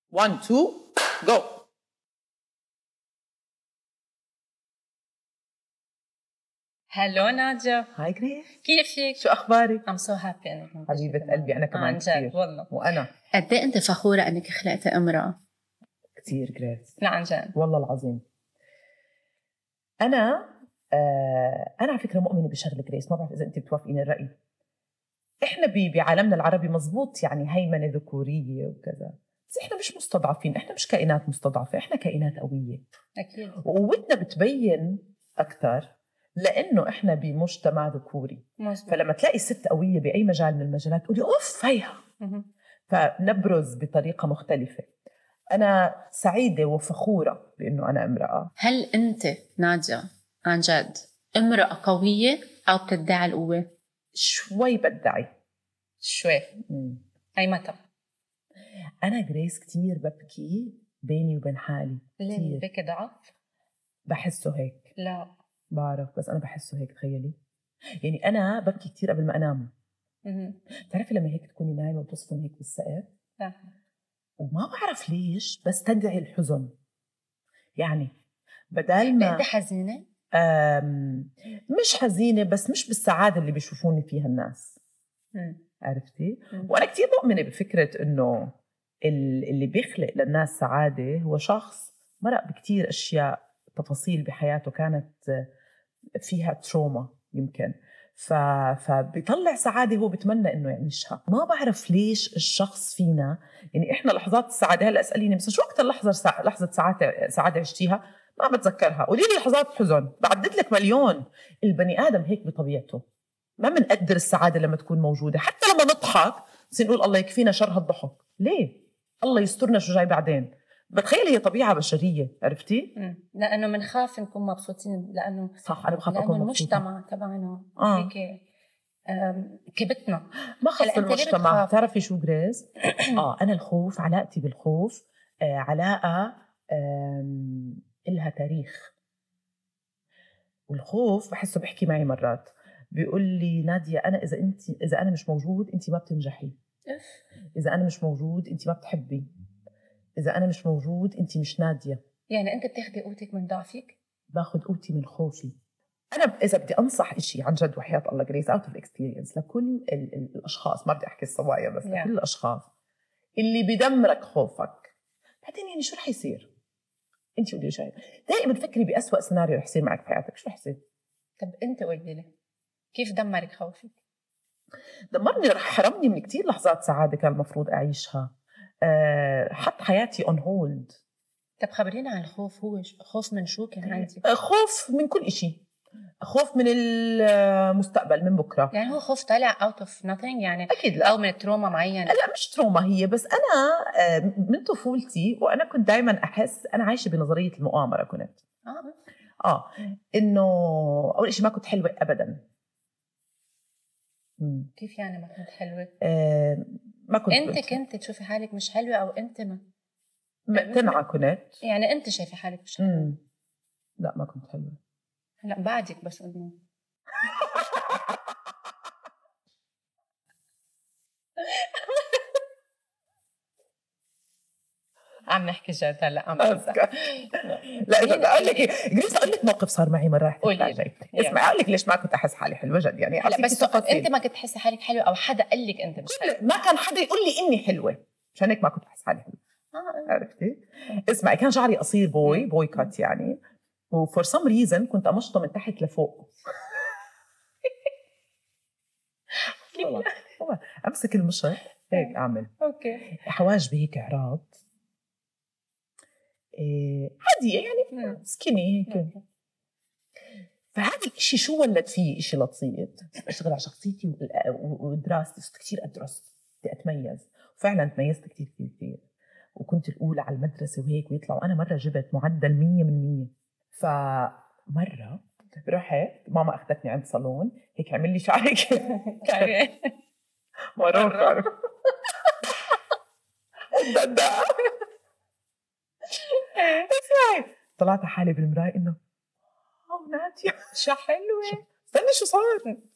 1 2 جو. هلو نادية. هاي جريس، كيفك؟ شو اخبارك؟ I'm so happy انك حبيبة قلبي انا كمان عن كثير جد والله. وانا قد ايه انت فخورة انك خلقتي امرأة؟ كثير جريس، لا عن جد والله العظيم. انا انا على فكرة مؤمنة بشغلة جريس، ما بعرف اذا انت بتوافقين الرأي. احنا بعالمنا العربي مزبوط يعني هيمنة ذكورية وكذا، بس احنا مش مستضعفين، احنا مش كائنات مستضعفة، احنا كائنات قوية. اكيد. وقوتنا بتبين اكثر لانه احنا بمجتمع ذكوري. مزبوط. فلما تلاقي ست قوية باي مجال من المجالات تقولي اوف هيها، فنبرز بطريقة مختلفة. أنا سعيدة وفخورة بأنه أنا امرأة. هل أنت نادية عن جد امرأة قوية أو بتدعي القوة؟ شوي بدعي. شوي. أي متى؟ أنا جريس كتير ببكي بيني وبين حالي. ليه بكي ضعف؟ بحسه هيك. لا بعرف، بس أنا بحسه هيك. تخيلي يعني أنا ببكي كتير قبل ما أنام. تعرفي لما هيك تكوني نايمة وتصفن هيك بالسقف؟ لا. وما بعرف ليش بس تندعي الحزن. يعني بدل ما أنت حزينة؟ مش حزينة، بس مش بالسعادة اللي بيشوفوني فيها الناس. عرفتي؟ وأنا كتير مؤمنة بفكرة إنه اللي بيخلق للناس سعادة هو شخص مرق بكتير أشياء، تفاصيل بحياته كانت فيها تروما يمكن، فبيطلع سعادة هو بيتمنى إنه يعيشها. ما بعرف ليش الشخص فينا، يعني إحنا لحظات السعادة، هلأ اسأليني مثلا شو أكتر لحظة سعادة عشتيها؟ ما بتذكرها. قولي لي لحظات حزن، بعدد لك مليون. البني آدم هيك بطبيعته، ما بنقدر السعادة لما تكون موجودة. حتى لما نضحك نقول الله يكفينا شر هالضحك، ليه؟ الله يسترنا شو جاي بعدين. بتخيل هي طبيعة بشرية، عرفتي؟ لأنه منخاف نكون مبسوطين، لأنه صح، أنا بخاف أكون مبسوطة. المجتمع تبعنا هيك كبتنا. ما خص المجتمع. تعرفي شو جريز؟ أنا الخوف، علاقتي بالخوف علاقة إلها تاريخ. والخوف بحسه بحكي معي مرات، بيقول لي نادية أنا إذا أنا مش موجود أنت ما بتنجحي، إذا أنا مش موجود أنت ما بتحبي، إذا أنا مش موجود أنت مش نادية. يعني أنت بتاخدي قوتك من ضعفك؟ باخد قوتي من خوفي. أنا إذا بدي أنصح إشي عن جد وحياة الله جريس أوت أوف إكسبيرينس لكل الأشخاص، ما بدي أحكي الصبايا بس لكل الأشخاص اللي بدمرك خوفك، بعدين يعني شو رح يصير؟ أنت قولي شيء. دائما فكري بأسوأ سيناريو رح يصير معك في حياتك، شو رح يصير؟ طب أنت قولي لي كيف دمرك خوفك؟ دمرني، رح حرمني من كتير لحظات سعادة كان المفروض أعيشها. حط حياتي on hold. طب خبرينا عن الخوف. هو خوف من شو كان عندي؟ خوف من كل إشي. خوف من المستقبل، من بكرة. يعني هو خوف طالع out of nothing يعني؟ أكيد لا. أو من تروما معينة؟ لا مش تروما هي، بس أنا من طفولتي وأنا كنت دايما أحس أنا عايشة بنظرية المؤامرة. كنت إنه أول إشي ما كنت حلوة أبدا. كيف يعني ما كنت حلوة؟ ما كنت. أنت كنت تشوفي حالك مش حلوة أو أنت ما مقتنعة كنت؟ يعني أنت شايفة حالك مش حلوة؟ لا ما كنت حلوة. لا بعدك بس إنه عم نحكي جد. هلا عم بمزح. لا اذا بدي اقول لك جريس، اقول لك موقف صار معي مره رح تتفاجئي. اسمعي اقول لك ليش ما كنت احس حالي حلوه جد. يعني هلا بس انت ما كنت تحسي حالك حلوه او حدا قال لك انت مش حلوه؟ ما كان حدا يقول لي اني حلوه، عشان هيك ما كنت احس حالي حلوه. عرفتي؟ اسمعي، كان شعري قصير بوي كات يعني، وفور سم ريزن كنت امشطه من تحت لفوق. امسك المشط هيك اعمل اوكي حواجبي هيك عراض عادية يعني سكيني هيك. فهذا الاشي شو ولد فيه؟ اشي لطيف. اشتغل على شخصيتي ودراستي، صرت كتير ادرس، بدي اتميز. وفعلا تميزت كتير كتير كتير، وكنت الاولى على المدرسة وهيك ويطلعوا. انا مرة جبت معدل 100%. فمرة رحت ماما اخذتني عند صالون هيك عمل لي شعري كان مرة طلعت حالي بالمراية انه نادية شو حلوة. استني شو صار.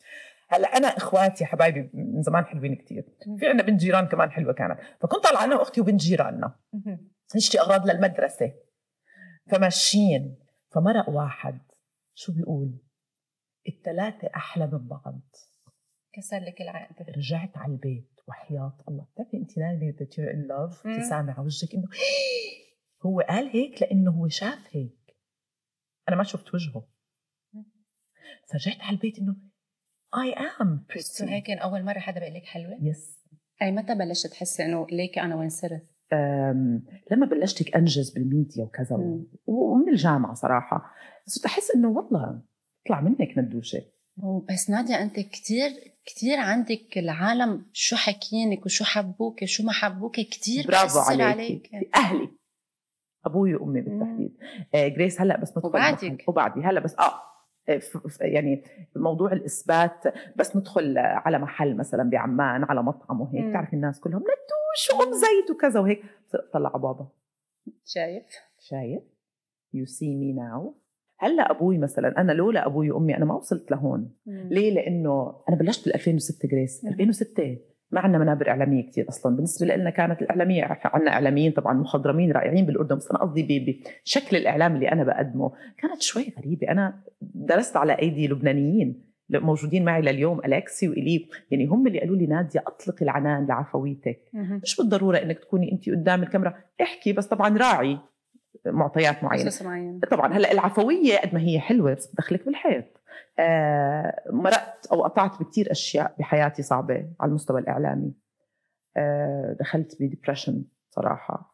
هلا انا اخواتي حبايبي من زمان حلوين كتير، في عندنا بنت جيران كمان حلوه كانت، فكنت طالعه انا واختي وبنت جيراننا نشتري اغراض للمدرسه، فماشيين فمرق واحد شو بيقول الثلاثه احلى من بعض، كسر لك العقد. رجعت على البيت وحياة الله بتعرفي انت نايمه that you're in love ابتسامه على وجهك انه هو قال هيك لانه هو شاف هيك، انا ما شفت وجهه. فرجعت على البيت انه I am pretty. هيك أول مرة حدا بقول لك حلوة؟ يس. أي متى بلشت تحسي إنه ليك أنا وين صرت؟ لما بلشتك أنجز بالميديا وكذا ومن الجامعة صراحة صرت أحس إنه والله طلع منك ندوشة. بس نادية أنت كتير عندك العالم شو حكينك وشو حبوك شو ما حبوك كتير برافو عليك. أهلي أبوي وأمي بالتحديد. جريس هلأ بس ندخل وبعدي هلأ بس يعني موضوع الإثبات بس ندخل على محل مثلا بعمان على مطعم وهيك تعرف الناس كلهم ندوش وأم زيت وكذا وهيك طلع بابا شايف you see me now. هلا أبوي مثلا أنا لولا أبوي وأمي أنا ما وصلت لهون. ليه؟ لأنه أنا بلشت بال2006 جريس 2006 ما عندنا منابر إعلامية كتير أصلاً بالنسبة لنا كانت الإعلامية عندنا إعلاميين طبعاً مخضرمين رائعين بالأردن بس أنا قصدي بشكل الإعلام اللي أنا بقدمه كانت شوي غريبة. أنا درست على أيدي لبنانيين موجودين معي لليوم أليكسي وإلي يعني هم اللي قالوا لي نادية أطلق العنان لعفويتك مش بالضرورة إنك تكوني أنت قدام الكاميرا احكي بس طبعاً راعي معطيات معينة. طبعاً هلأ العفوية قد ما هي حلوة بس بدخلك بالحيط. مرقت أو قطعت بكتير أشياء بحياتي صعبة على المستوى الإعلامي. دخلت بديبريشن صراحة.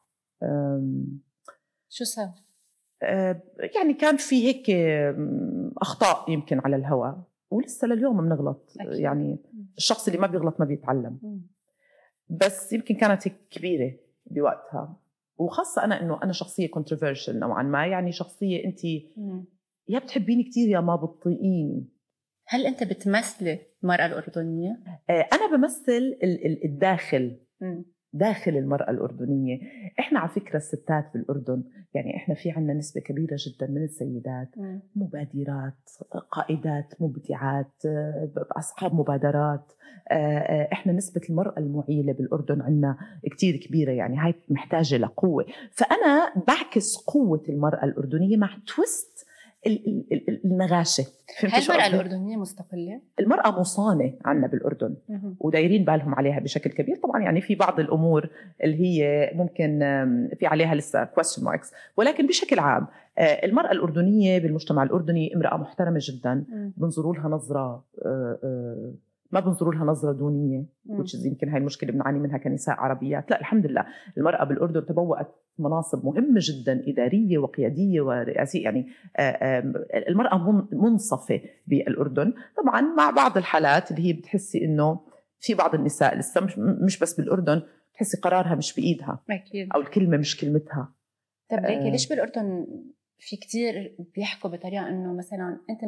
شو صار؟ يعني كان في هيك أخطاء يمكن على الهواء ولسه لليوم بنغلط يعني الشخص اللي ما بيغلط ما بيتعلم بس يمكن كانت هيك كبيرة بوقتها وخاصة أنا شخصية controversial نوعا ما يعني شخصية أنت يا بتحبيني كتير يا ما بتطيقيني. هل أنت بتمثل المرأة الأردنية؟ أنا بمثل الداخل داخل المرأة الأردنية. إحنا على فكرة الستات بالأردن يعني إحنا في عنا نسبة كبيرة جدا من السيدات مبادرات قائدات مبدعات أصحاب مبادرات. إحنا نسبة المرأة المعيلة بالأردن عنا كتير كبيرة يعني هاي محتاجة لقوة. فأنا بعكس قوة المرأة الأردنية مع تويست النغاشة. هل المرأة الأردنية مستقلة؟ المرأة مصانة عنا بالأردن ودايرين بالهم عليها بشكل كبير. طبعا يعني في بعض الأمور اللي هي ممكن في عليها لسه question marks ولكن بشكل عام المرأة الأردنية بالمجتمع الأردني امرأة محترمة جدا بنظروا لها نظرة ما بنظروا لها نظرة دونية يمكن هاي المشكلة بنعاني منها كنساء عربيات. لا الحمد لله المرأة بالأردن تبوأت مناصب مهمة جدا إدارية وقيادية ورئاسية يعني المرأة منصفة بالأردن. طبعا مع بعض الحالات اللي هي بتحسي إنه في بعض النساء لسه مش بس بالأردن تحسي قرارها مش بإيدها أكيد. أو الكلمة مش كلمتها. طب ليش بالأردن في كتير بيحكوا بطريقة إنه مثلا أنت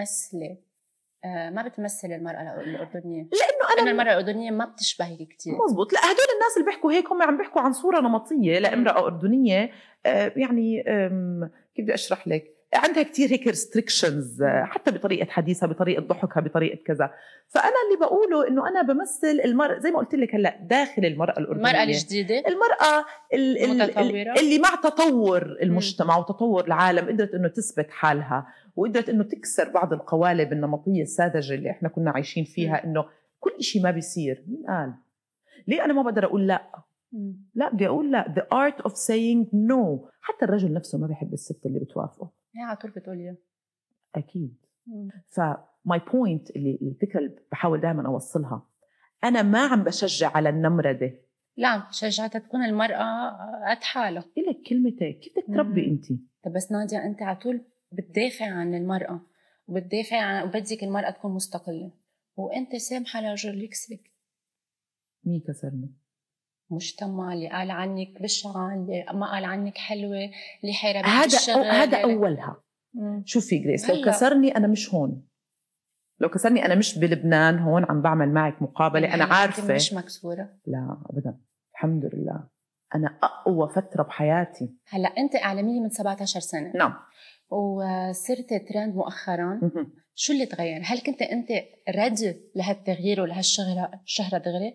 ما بتمثل المرأة الأردنية لأنه المرأة الأردنية ما بتشبهك كتير. مزبوط. لا هدول الناس اللي بيحكوا هيك هم عم بيحكوا عن صورة نمطية لامرأة أردنية يعني كيف بدي أشرح لك عندها كتير هيك restrictions حتى بطريقة حديثها بطريقة ضحكها بطريقة كذا. فأنا اللي بقوله إنه أنا بمثل المرأة زي ما قلت لك هلأ داخل المرأة الأردنية المرأة الجديدة المرأة اللي مع تطور المجتمع وتطور العالم قدرت إنه تثبت حالها وقدرت إنه تكسر بعض القوالب النمطية الساذجة اللي إحنا كنا عايشين فيها إنه كل إشي ما بيصير. مين قال؟ ليه أنا ما بقدر أقول لا بدي أقول لا. the art of saying no. حتى الرجل نفسه ما بيحب الست اللي بتوافقه. هي على طول بتقول أكيد. my point اللي الفكرة اللي بحاول دائما أوصلها أنا ما عم بشجع على النمردة. لا بشجعتها تكون المرأة قد حالها. إلك كلمتك كيف بدك تربي أنتي؟ طب بس نادية أنت على طول بتدافع عن المرأة وبدك المرأة تكون مستقلة وأنت سامحة لرجل يكسرك. مين كسرني؟ مجتمع اللي قال عنك بشعة اللي ما قال عنك حلوة اللي حيربك بالشغل هذا أولها. شوفي جريس لو كسرني أنا مش هون. لو كسرني أنا مش بلبنان هون عم بعمل معك مقابلة. أنا عارفة مش مكسورة. لا أبدا الحمد لله أنا أقوى فترة بحياتي. هلأ أنت إعلامية من 17 سنة. نعم. وصرت ترند مؤخرا، شو اللي تغير؟ هل كنت انت رادي لهالتغيير ولهالشهرة دغري؟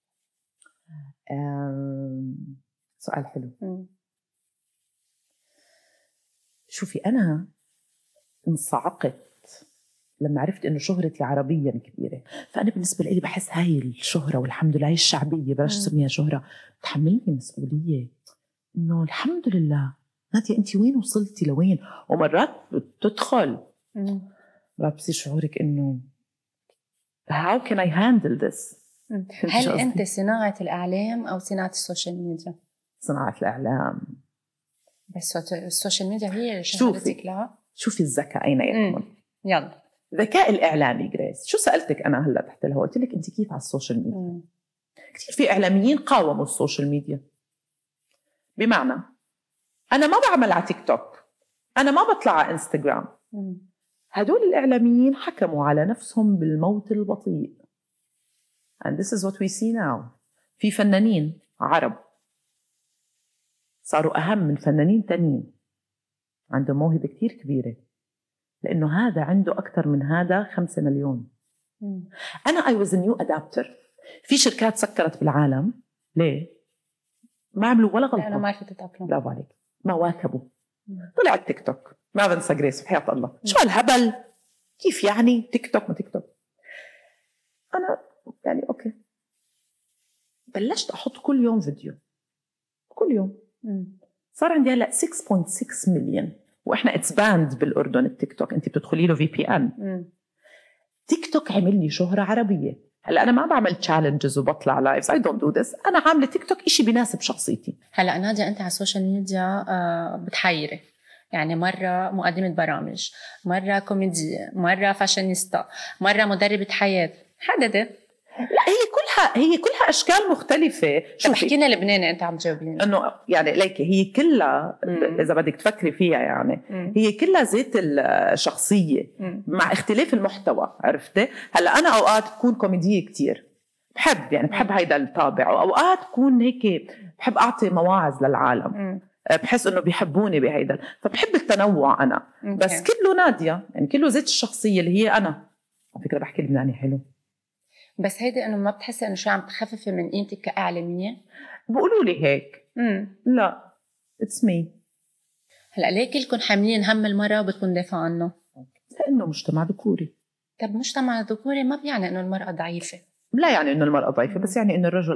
سؤال حلو. شوفي، أنا انصعقت لما عرفت إنه شهرتي عربيا كبيرة. فأنا بالنسبة لي بحس هاي الشهرة والحمد لله هاي الشعبية بلاش سميها شهرة تحملني مسؤولية إنه الحمد لله نادية أنت وين وصلتي لوين. ومرات بتدخل مرات بصير شعورك إنه how can I handle this. هل أنت صناعة الإعلام أو صناعة السوشيال ميديا؟ صناعة الإعلام. بس السوشيال ميديا هي شهرتك. لا شوفي الذكاء أين يكمن. يلا ذكاء الإعلامي جريس. شو سألتك أنا هلأ تحت الهواء؟ قلت لك أنت كيف على السوشيال ميديا. كتير في إعلاميين قاوموا السوشيال ميديا، بمعنى أنا ما بعمل على تيك توك، أنا ما بطلع على إنستغرام. هدول الإعلاميين حكموا على نفسهم بالموت البطيء. and this is what we see now. في فنانين عرب صاروا أهم من فنانين تانيين عندهم موهبة كتير كبيرة، لأنه هذا عنده أكتر من هذا 5 مليون. أنا I was a new adapter. في شركات سكرت بالعالم ليه؟ ما عملوا ولا غلطة لأنه ما عرفت تتأقلم. برافو عليك، ما واكبوا. طلع التيك توك ما بنسى جريس بحياة الله. شو هالهبل؟ كيف يعني تيك توك ما تيك توك؟ أنا يعني أوكي بلشت أحط كل يوم فيديو، كل يوم. صار عندي هلأ 6.6 مليون، وإحنا اتس باند بالأردن التيك توك، أنت بتدخلي له VPN. تيك توك عمل لي شهرة عربية. هلأ أنا ما بعمل تشالنجز وبطلع لايفز، I don't do this. أنا عاملة تيك توك إشي بيناسب شخصيتي. هلأ نادية أنت على السوشيال ميديا بتحيري، يعني مرة مقدمة برامج، مرة كوميدية، مرة فاشينيستا، مرة مدربة حياة. حددي. لا هي كلها أشكال مختلفة. شوفي احكي لنا لبناني أنت عم تجاوبيني. إنه يعني ليكي هي كلها إذا بدك تفكري فيها يعني هي كلها زيت الشخصية مع اختلاف المحتوى. عرفتي؟ هلا أنا أوقات بكون كوميدية كتير، بحب هيدا الطابع، وأوقات بكون هيك بحب أعطي مواعظ للعالم. بحس إنه بيحبوني بهيدا، فبحب التنوع أنا. بس كله نادية، يعني كله زيت الشخصية اللي هي أنا. على فكرة بحكي لبناني حلو. بس هيدا انه ما بتحسي انه شو عم تخففي من قيمتك كاعلاميه؟ بقولوا لي هيك. لا اتس مي. هلا ليه كلكم حاملين هم المراه وبدكم دافعوا عنه؟ لانه مجتمع ذكوري. طب مجتمع ذكوري ما بيعني انه المراه ضعيفه. لا يعني انه المراه ضعيفه، بس يعني انه الرجل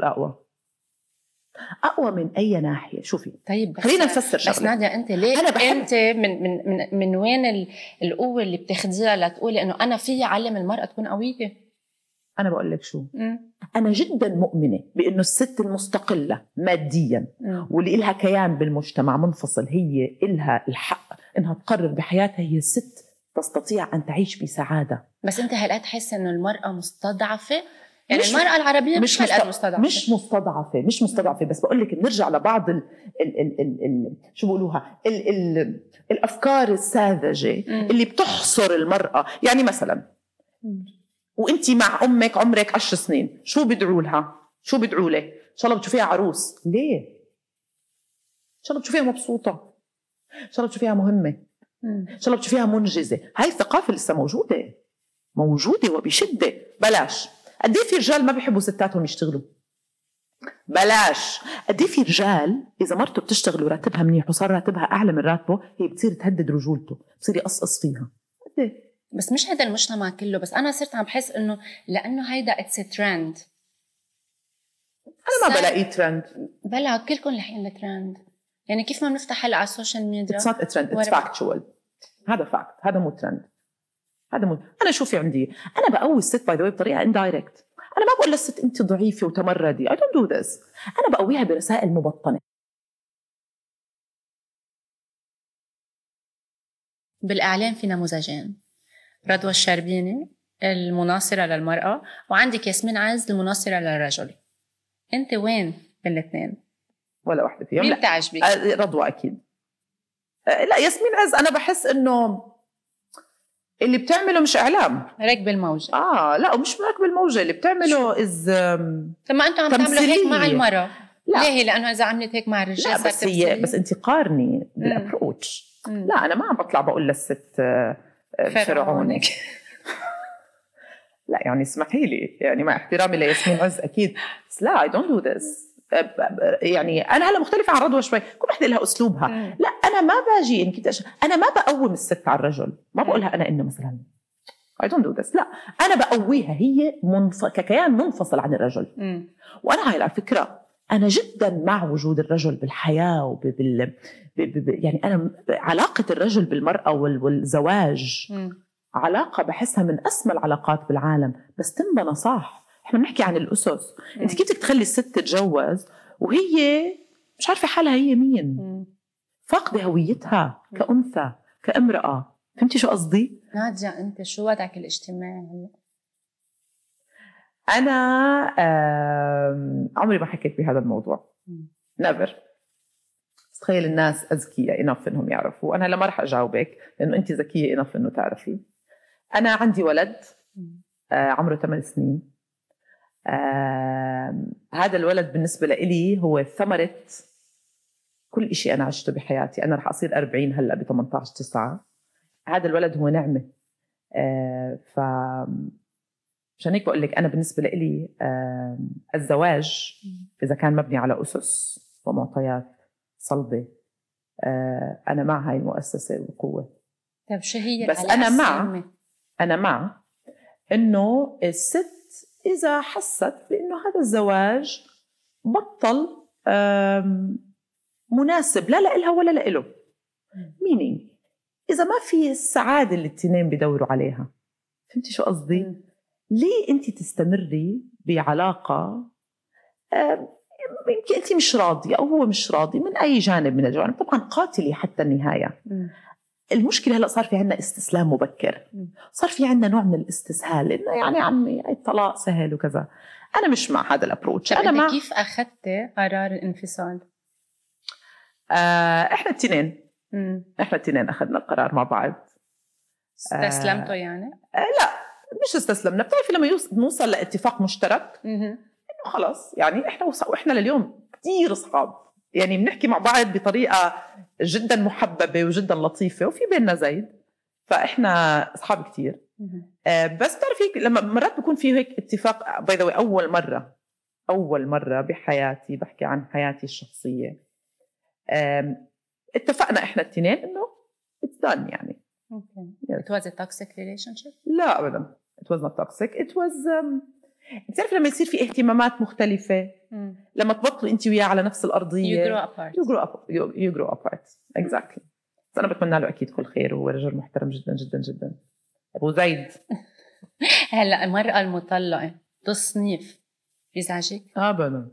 اقوى من اي ناحيه. شوفي طيب خلينا نفسر شغله. بس نادية انت ليه انت من وين القوه اللي بتاخذيها لتقولي انه انا فيي اعلم المراه تكون قويه؟ أنا بقول لك شو، أنا جدا مؤمنة بأنه الست المستقلة ماديا واللي إلها كيان بالمجتمع منفصل هي إلها الحق إنها تقرر بحياتها. هي الست تستطيع أن تعيش بسعادة. بس أنت هلأ تحس إنه المرأة مستضعفة؟ يعني المرأة العربية مش مستضعفة. مش مستضعفة بس بقول لك نرجع لبعض شو بقولوها الأفكار الساذجة اللي بتحصر المرأة. يعني مثلا وانتي مع امك عمرك 10 سنين، شو بدعوا لها؟ شو بدعوا له؟ ان شاء الله بتشوفيها عروس. ليه؟ ان شاء الله بتشوفيها مبسوطه، ان شاء الله بتشوفيها مهمه، ان شاء الله بتشوفيها منجزه. هاي الثقافه لسه موجوده وبشده. بلاش. قد ايه في رجال ما بيحبوا ستاتهم يشتغلوا؟ بلاش. قد ايه في رجال اذا مرته بتشتغل وراتبها منيح وصار راتبها اعلى من راتبه هي بتصير تهدد رجولته، بتصير يقصقص فيها. قد ايه؟ بس مش هذا المجتمع كله، بس أنا صرت عم بحس إنه لأنه هيدا it's a trend. أنا ما بلاقي ترند. بلا كلكم لحين الترند. يعني كيف ما بنفتح هلا على السوشيال ميديا it's not a trend, it's factual. هذا فاكت، هذا مو ترند. أنا شوفي عندي أنا بقوي الست باي ذا واي بطريقة indirect. أنا ما بقول للست أنت ضعيفة وتمردي. I don't do this. أنا بقويها برسائل مبطنة. بالإعلام في نموذجين، رضوى الشربيني المناصرة للمرأة، وعندك ياسمين عز المناصرة للرجل. أنت وين بين الاثنين؟ ولا واحدة فيهم. مين تعجبك؟ رضوى أكيد. لا ياسمين عز أنا بحس إنه اللي بتعمله مش إعلام، ركب الموجة. لا مش ركب الموجة. اللي بتعمله طب ما أنتوا عم تعملوا هيك مع المرأة. ليه؟ لانه اذا عملت هيك مع الرجال لا بس هي بس انت قارني بالابروتش. لا انا ما عم بطلع بقول للست فرعونك. لا يعني اسمحي لي، يعني مع احترامي لياسمين عز اكيد، بس لا I don't do this. يعني انا هلا مختلفه عن رضوى شوي، كل وحده لها اسلوبها. لا انا ما باجي انا ما بقوم الست على الرجل، ما بقولها انا انه مثلا I don't do this. لا انا بقويها هي ككيان منفصل عن الرجل. وانا هاي على فكره انا جدا مع وجود الرجل بالحياه يعني انا علاقه الرجل بالمراه والزواج علاقه بحسها من اسمى العلاقات بالعالم، بس تنبنى صح. احنا بنحكي عن الاسس. انت كيف بدك تخلي الست تتجوز وهي مش عارفه حالها هي مين، فاقده هويتها كأنثى كامراه؟ فهمتي شو قصدي؟ نادية انت شو وضعك الاجتماعي؟ انا عمري ما حكيت بهذا الموضوع، نيفر. تخيل الناس اذكياء انف انهم يعرفوا. انا لما راح اجاوبك لانه انت ذكيه انف انه تعرفي. انا عندي ولد عمره 8 سنين. هذا الولد بالنسبه لي هو ثمره كل شيء انا عشته بحياتي. انا راح اصير 40 هلا ب 18/9. هذا الولد هو نعمه. ف عشان هيك بقول لك انا بالنسبه لي الزواج اذا كان مبني على اسس ومعطيات صلبه انا مع هاي المؤسسه وقوه. طيب شو هي؟ بس انا مع انه الست اذا حست بانه هذا الزواج بطل مناسب لا لها ولا لإله، مينينج اذا ما في السعاده اللي التنين بدوروا عليها. فهمتي شو قصدي؟ ليه انت تستمري بعلاقه يمكن انت مش راضيه او هو مش راضي من اي جانب من الجوانب؟ طبعا قاتلي حتى النهايه. المشكله هلا صار في عندنا استسلام مبكر، صار في عندنا نوع من الاستسهال انه يعني عمي الطلاق سهل وكذا. انا مش مع هذا الابروتش. انا مع كيف اخذتي قرار الانفصال؟ احنا التنين اخذنا القرار مع بعض. استسلمتوا يعني؟ لا مش استسلمنا. بتعرفي لما نوصل لاتفاق مشترك انه خلاص يعني احنا لليوم كتير اصحاب، يعني بنحكي مع بعض بطريقه جدا محببه وجدا لطيفه وفي بيننا زيد، فاحنا اصحاب كتير. بس بتعرفي لما مرات بيكون في هيك اتفاق. باي ذا واي اول مره بحياتي بحكي عن حياتي الشخصيه اتفقنا احنا التنين انه it's done يعني. It was a toxic relationship? لا أبدا. It was not toxic. It was بتعرف لما يصير في اهتمامات مختلفة لما تبطلوا أنت وياه على نفس الأرضية you grow apart. Exactly. أنا بتمنى له أكيد كل خير وهو رجل محترم جدا جدا جدا. أبو زيد. هلا المرأة المطلقة تصنيف بيزعجك؟ أبدا.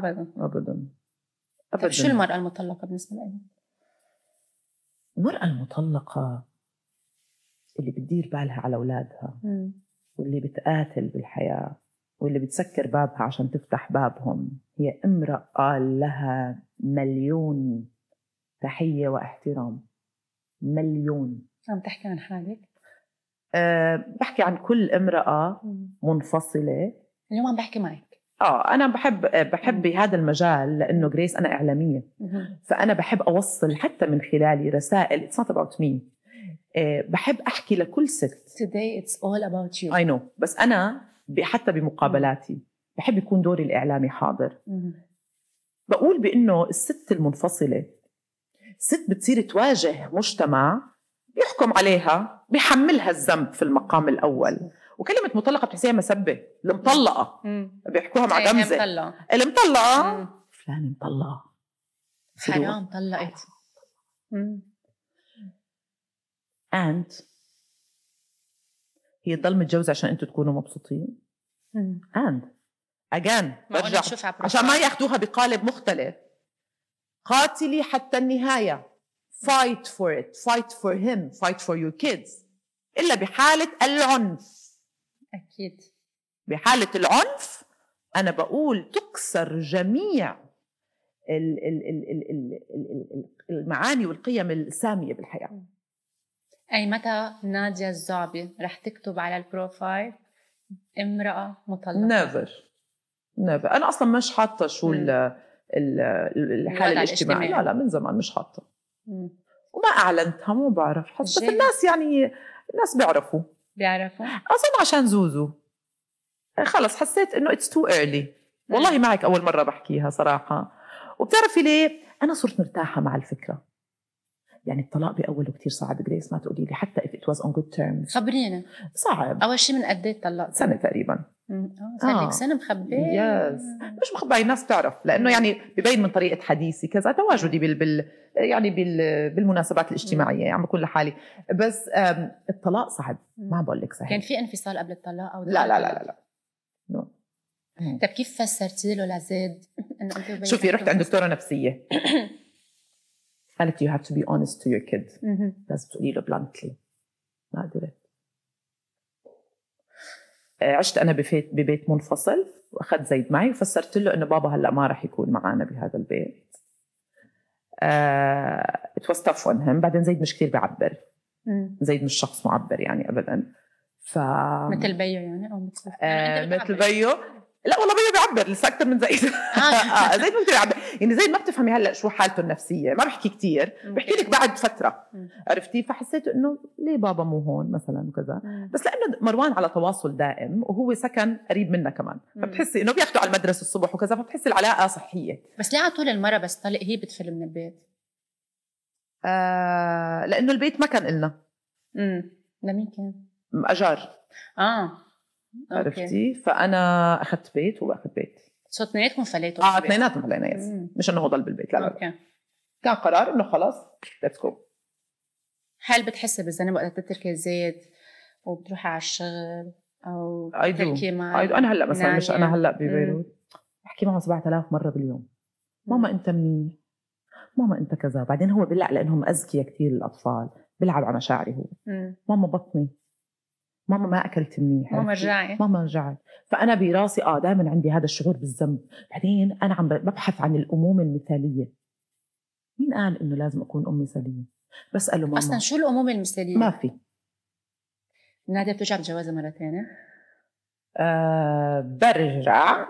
طيب شو المرأة المطلقة بالنسبة لك؟ المرأة المطلقة اللي بتدير بالها على أولادها واللي بتقاتل بالحياة واللي بتسكر بابها عشان تفتح بابهم هي امرأة لها مليون تحية واحترام. مليون. عم تحكي عن حالك؟ بحكي عن كل امرأة منفصلة. اليوم عم بحكي معك. أنا بحب بهذا المجال لأنه جريس أنا إعلامية. فأنا بحب أوصل حتى من خلالي رسائل. It's not about me. بحب أحكي لكل ست. Today it's all about you. I know. بس أنا حتى بمقابلاتي بحب يكون دوري الإعلامي حاضر. بقول بأنه الست المنفصلة ست بتصير تواجه مجتمع يحكم عليها بيحملها الذنب في المقام الأول. وكلمة مطلقة بتحسيها مسبة. المطلقة بيحكوها مع غمزة. المطلقة فلان مطلقة حرام طلقت. and هي تضل متجوزة عشان انتوا تكونوا مبسوطين. and again برجع عشان ما ياخدوها بقالب مختلف. قاتلي حتى النهاية. fight for it. fight for him. fight for your kids. إلا بحالة العنف. أكيد بحالة العنف أنا بقول تكسر جميع المعاني والقيم السامية بالحياة. أي متى نادية الزعبي رح تكتب على البروفايل امرأة مطلقة؟ never. أنا أصلا مش حاطة الحالة الاجتماعية. لا من زمان مش حاطة. وما أعلنتها، مو بعرف، حسيت الناس يعني الناس بيعرفوا أظن عشان زوزو خلص حسيت إنه it's too early. والله معك أول مرة بحكيها صراحة. وبتعرفي ليه؟ أنا صرت مرتاحة مع الفكرة. يعني الطلاق بأوله كتير صعب جريس، ما تقولي لي حتى if it was on good terms. خبرينا. صعب. أول شيء من قد ايه طلقت؟ سنة تقريبا. صار لك سنة مخبية؟ مش مخبية، الناس تعرف لأنه يعني ببين من طريقة حديثي كذا تواجدي يعني بالمناسبات الاجتماعية يعني بكون لحالي. بس الطلاق صعب، ما بقول لك سهل. كان في انفصال قبل الطلاق أو لا طب كيف فسرتي له لزيد إنه أنت شوفي رحت عند دكتورة نفسية قالت you have to be honest to your kid. لازم تقولي له bluntly. ما قدرت. عشت أنا ببيت منفصل وأخذت زيد معي وفسرت له إنه بابا هلأ ما رح يكون معانا بهذا البيت. it was tough on him. بعدين زيد مش كتير بيعبر. زيد مش شخص معبر يعني أبداً. مثل بيو يعني أو مثل بيو. لا والله بيو بيعبر لسه أكتر من زيد. زيد ممكن يعبر يعني. زيد ما بتفهمي هلأ شو حالته النفسية، ما بحكي كتير، بحكي لك بعد فترة. عرفتي؟ فحسيت إنه ليه بابا مو هون مثلا وكذا. بس لأنه مروان على تواصل دائم وهو سكن قريب منا كمان، فبتحسي إنه بياخدوا على المدرسة الصبح وكذا، فبتحسي العلاقة صحية. بس ليه على طول المرة بس طلق هي بتفل من البيت؟ لأنه البيت ما كان إلنا. لمين كان؟ أجار. عرفتي؟ فأنا أخذت بيت وهو أخذ بيت. صوت اثنيناتكم فليتوا؟ اثنيناتهم فلينا يس. مش إنه هو ضل بالبيت، لا. كان قرار إنه خلاص let's go. هل بتحسي بالذنب وقت تتركي زيد وبتروحي على الشغل أو تحكي معه؟ أنا هلأ مثلا مش أنا هلأ ببيروت أحكي معه 7000 مرة باليوم. ماما أنت منيح، ماما أنت كذا. بعدين هو بلع لأنهم أذكياء كتير الأطفال، بلعب على مشاعري هو. ماما بطني، ماما ما أكلت منيح، ماما رجعت. فأنا براسي دائما عندي هذا الشعور بالذنب. بعدين أنا عم ببحث عن الأمومة المثالية. مين قال إنه لازم أكون أم مثالية؟ بسأله ماما أصلا شو الأمومة المثالية؟ ما في. نادية بترجع بجوازها مرة ثانية؟ برجع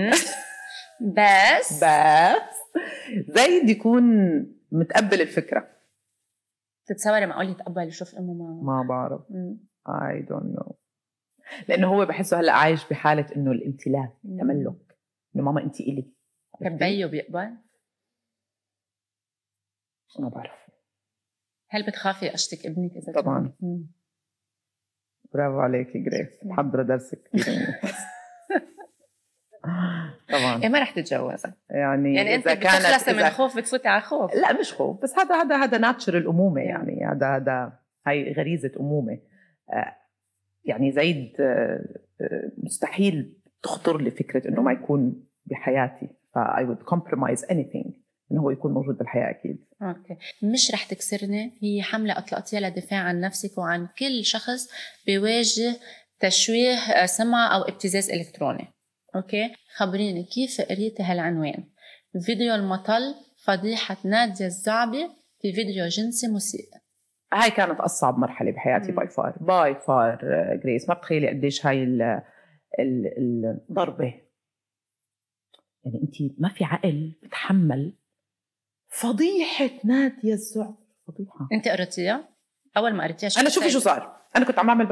بس زيد يكون متقبل الفكرة. تتصوري معقول يتقبل يشوف أمه ما بعرف. I don't know. لأنه هو بحسه هلأ عايش بحالة إنه الامتلاك، تملك، إنه ماما أنتي إلي. بيو بيقبل؟ ما بعرف. هل بتخافي أشتك ابنك إذا طبعاً. برافو عليكي جريس، محضرة درسك كثير. طبعاً. ما رح تتجوز يعني أنت بتخلصي من خوف بتفوتي على خوف. لا مش خوف، بس هذا ناتشر الأمومة يعني. هذا هاي غريزة أمومة. يعني زيد مستحيل تخطر لي فكرة إنه ما يكون بحياتي. I would compromise anything إنه هو يكون موجود بالحياة أكيد. أوكي. مش رح تكسرني، هي حملة أطلقتيها للدفاع عن نفسك وعن كل شخص بيواجه تشويه سمع أو ابتزاز إلكتروني. أوكي، خبريني كيف قريتي هالعنوان؟ فيديو المطل، فضيحة نادية الزعبي في فيديو جنسي مسيء. هاي كانت أصعب مرحلة بحياتي باي فار جريس. ما بتخيلي قديش هاي الضربة. يعني أنتي ما في عقل بتحمل فضيحة نادية الزعبي. فضيحة. أنت قرأتيها؟ أول ما قرأتيها أنا شوفي شو صار. أنا كنت عم أعمل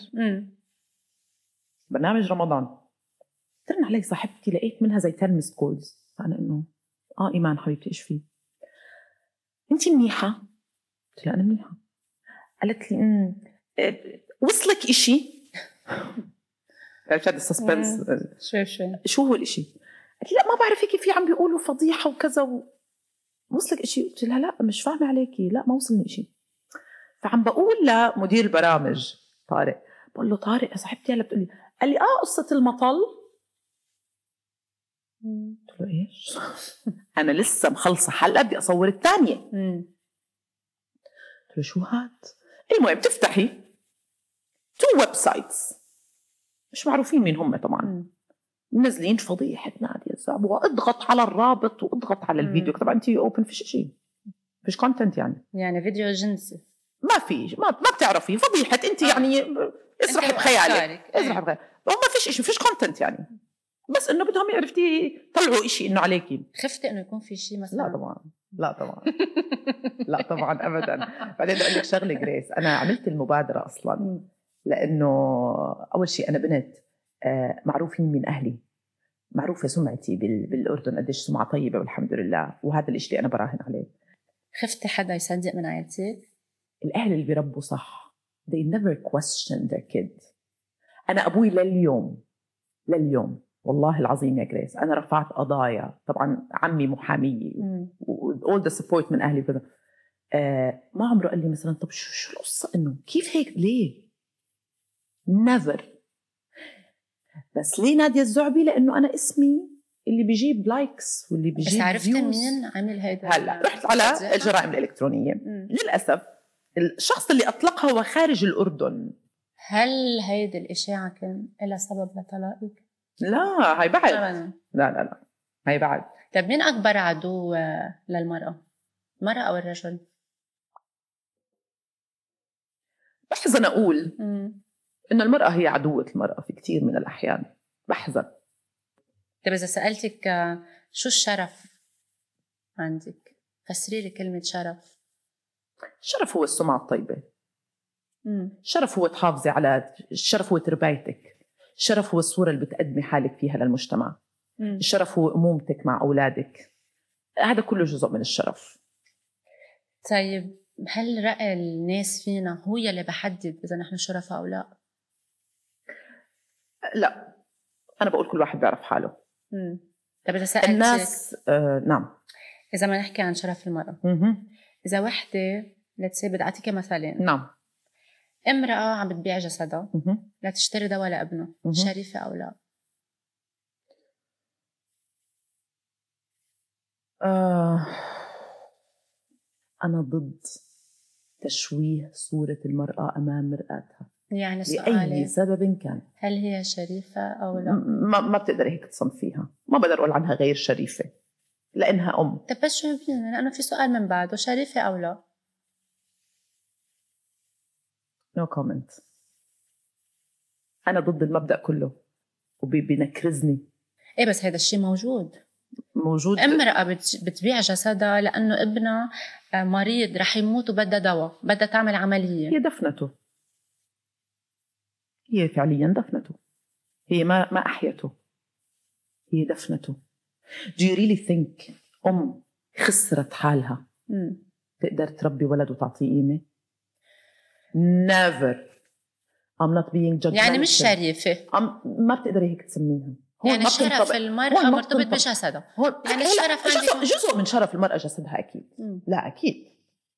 برنامج رمضان. ترن علي صاحبتي، لقيت منها زي ترمس كولز. فأنا إنه إيمان حبيبتي إيش فيه؟ أنتي منيحة؟ قلت لها أنا منيحة. قالت لي وصلك إشي؟ عرفت هذا السسبنس. شو هو الإشي؟ قالت لي لا ما بعرف هيك في عم بيقولوا فضيحة وكذا وصلك إشي؟ قلت لها لا مش فاهمة عليكي، لا ما وصلني إشي. فعم بقول لمدير البرامج طارق، بقول له طارق صاحبتي هلا بتقولي. قال لي قصة المطل. قلت له إيش؟ أنا لسه مخلصة حلقة بدي أصور الثانية. قلت له شو هاد؟ المهم تفتحي 2 ويب سايتس مش معروفين مين هم طبعا، منزلين فضيحة نادية الزعبي، واضغط على الرابط واضغط على الفيديو. طبعا انتي اوبن فيش شيء، فيش كونتنت يعني فيديو جنسي ما بتعرفي فضيحة انتي يعني اسرحي بخيالك. هم فيش كونتنت يعني. بس انه بدهم عرفتي طلعوا إشي انه عليكي. خفتي انه يكون في شيء مثلا؟ لا طبعا لا طبعا لا طبعا ابدا. بعدين بدي اقول لك شغله جريس، انا عملت المبادره اصلا لانه اول شيء انا بنت معروفين من اهلي، معروفه سمعتي بالاردن قديش سمعه طيبه والحمد لله، وهذا الشيء اللي انا براهن عليه. خفتي حدا يصدق من عائلتك؟ الاهل اللي بيربوا صح they never question their kid. انا ابوي لليوم والله العظيم يا جريس انا رفعت قضايا، طبعا عمي محاميه all the support من اهلي وكذا، ما عمره قال لي مثلا طب شو القصه انه كيف هيك ليه، never. بس ليه نادية الزعبي؟ لانه انا اسمي اللي بيجيب لايكس واللي بيجيب بس عرفت views. مين عمل هيدا؟ هلا رحت على الجرائم الالكترونيه. للاسف الشخص اللي اطلقها هو خارج الاردن. هل هيدي الاشاعه كان لها سبب لطلاقك؟ لا هاي بعد لا هاي بعد. طب مين اكبر عدو للمراه، المراه او الرجل؟ بحزن اقول إن المرأة هي عدوة المرأة في كتير من الأحيان، بحزن. طيب إذا سألتك شو الشرف عندك، فسري لي كلمة شرف. الشرف هو السمعة الطيبة. الشرف هو تحافظي على، الشرف هو تربايتك، الشرف هو الصورة اللي بتقدمي حالك فيها للمجتمع. الشرف هو أمومتك مع أولادك، هذا كله جزء من الشرف. طيب هل رأي الناس فينا هو يلي بحدد إذا نحن شرفاء أو لا؟ لا أنا بقول كل واحد بيعرف حاله. طب إذا سألتك الناس نعم، إذا ما نحكي عن شرف المرأة، إذا وحدة بدي أعطيك مثالين. نعم. امرأة عم بتبيع جسدها لتشتري دواء لابنه، شريفة أو لا؟ أنا ضد تشويه صورة المرأة أمام مرآتها، يعني لأي سبب كان. هل هي شريفة أو لا؟ ما بتقدري هيك تصنفيها، ما بقدر أقول عنها غير شريفة لأنها أم. طب بس شو بيني؟ لأنه في سؤال من بعده، شريفة أو لا؟ no comment. أنا ضد المبدأ كله وبينكرزني. إيه بس هذا الشيء موجود. امرأة بتبيع جسدها لأنه ابنها مريض رح يموت وبدها دواء، بدها تعمل عملية. هي دفنته، هي فعليا دفنته، هي ما أحيته، هي دفنته. Do you really think أم خسرت حالها تقدر تربي ولد وتعطيه قيمة؟ Never. I'm not being judgmental. يعني مش شريفة. ما بتقدري هيك تسميها. يعني شرف المرأة مرتبط بجسدها. يعني الشرف جزء من شرف المرأة جسدها أكيد. لا أكيد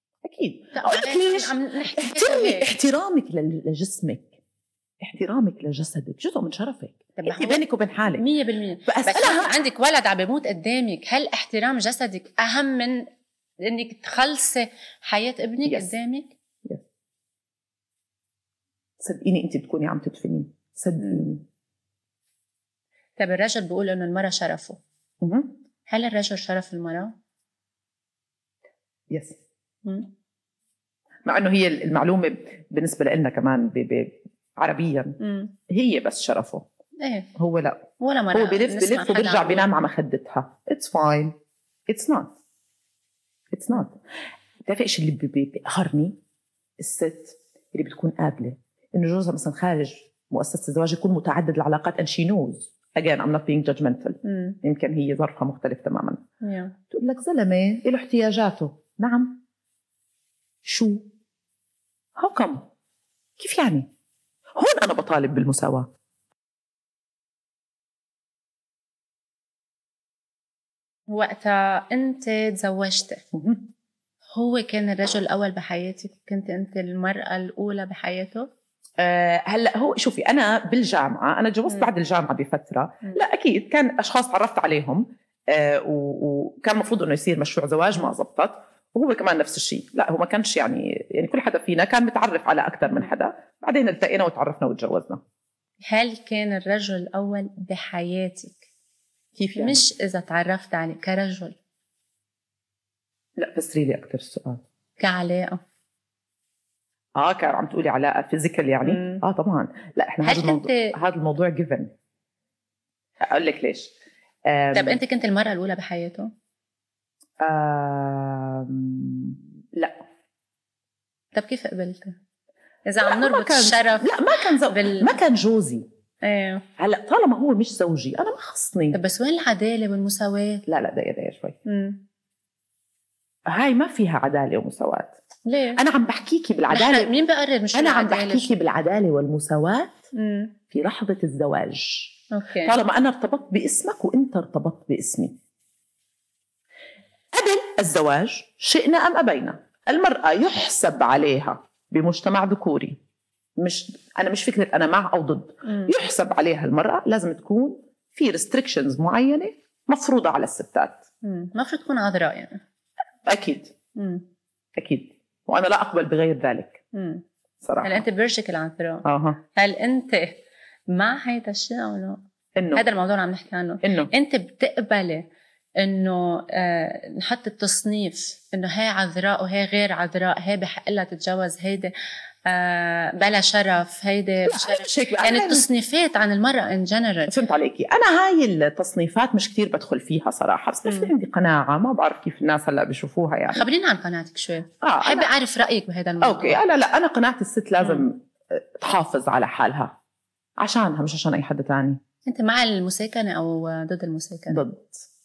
احترامك لجسمك، احترامك لجسدك جزء من شرفك. انت بينك وبين حالك 100%. بس عندك ولد عم بيموت قدامك، هل احترام جسدك أهم من إنك تخلصي حياة ابنك قدامك؟ صدقيني انت بتكوني عم تدفني، صدقيني. طب الرجل بيقول انه المرأة شرفه، هل الرجل شرف المرأة؟ يس. مع انه هي المعلومة بالنسبة لنا كمان عربيا هي بس شرفه. ايه هو لا، ولا مرأة هو بلف وبرجع بينام على مخدتها. It's fine. It's not. بتعرفي ايش اللي بيقهرني؟ الست اللي بتكون قابلة إنه جوزها مثلا خارج مؤسسة الزواج يكون متعدد العلاقات and she knows. Again, I'm not being judgmental. يمكن هي ظرفها مختلف تماما. تقول لك زلمة له احتياجاته. نعم. شو؟ How come؟ كيف يعني؟ هون أنا بطالب بالمساواة. وقتها أنت تزوجت، هو كان الرجل الأول بحياتك؟ كنت أنت المرأة الأولى بحياته؟ هلا هو شوفي، أنا بالجامعة أنا تجوزت بعد الجامعة بفترة. لا أكيد كان أشخاص تعرفت عليهم وكان مفروض إنه يصير مشروع زواج ما زبطت، وهو كمان نفس الشيء. لا هو ما كانش يعني كل حدا فينا كان متعرف على أكثر من حدا، بعدين التقينا وتعرفنا وتجوزنا. هل كان الرجل الأول بحياتك؟ كيف يعني؟ مش إذا تعرفت عليه كرجل. لا فسري لي أكثر السؤال. كعلاقة. كان عم تقولي علاقة فيزيكال يعني؟ طبعا. لا إحنا هذا الموضوع given. اقول لك ليش. طب انت كنت المرأة الاولى بحياته؟ لا. طب كيف قبلته اذا عم نربط الشرف؟ لا ما كان ما كان جوزي. ايه هلا طالما هو مش زوجي انا ما خصني. طب بس وين العداله والمساواه؟ لا دقيقه شوي. هاي ما فيها عداله ومساواه. ليه؟ انا عم بحكيكي بالعداله. مين بقرر مش انا عم بحكيكي بالعداله والمساواه في لحظه الزواج. أوكي. طالما انا ارتبطت باسمك وانت ارتبطت باسمي. قبل الزواج شئنا ام ابينا المراه يحسب عليها بمجتمع ذكوري، أنا مش فكرة أنا مع أو ضد، يحسب عليها المرأة لازم تكون في restrictions معينة مفروضة على الستات. مفروض تكون عذراء يعني. أكيد. أكيد، وأنا لا أقبل بغير ذلك صراحة. هل أنت برجك العذراء؟ هل أنت مع هيدا الشيء أو لا؟ إنه هذا الموضوع اللي عم نحكي عنه. إنه أنت بتقبلي إنه نحط التصنيف إنه هي عذراء وهي غير عذراء، هي بحق لها تتجوز هيدا بلا شرف، هيدا يعني التصنيفات عن المرأة in general. فهمت عليكي. أنا هاي التصنيفات مش كتير بدخل فيها صراحة، بس في عندي قناعة، ما بعرف كيف الناس هلأ بيشوفوها يعني. خبرينا عن قناعتك شوي. حابة أعرف رأيك بهذا الموضوع. أوكي. لا أنا قناعة الست لازم تحافظ على حالها عشانها مش عشان أي حد تاني. أنت مع المساكنة أو ضد المساكنة؟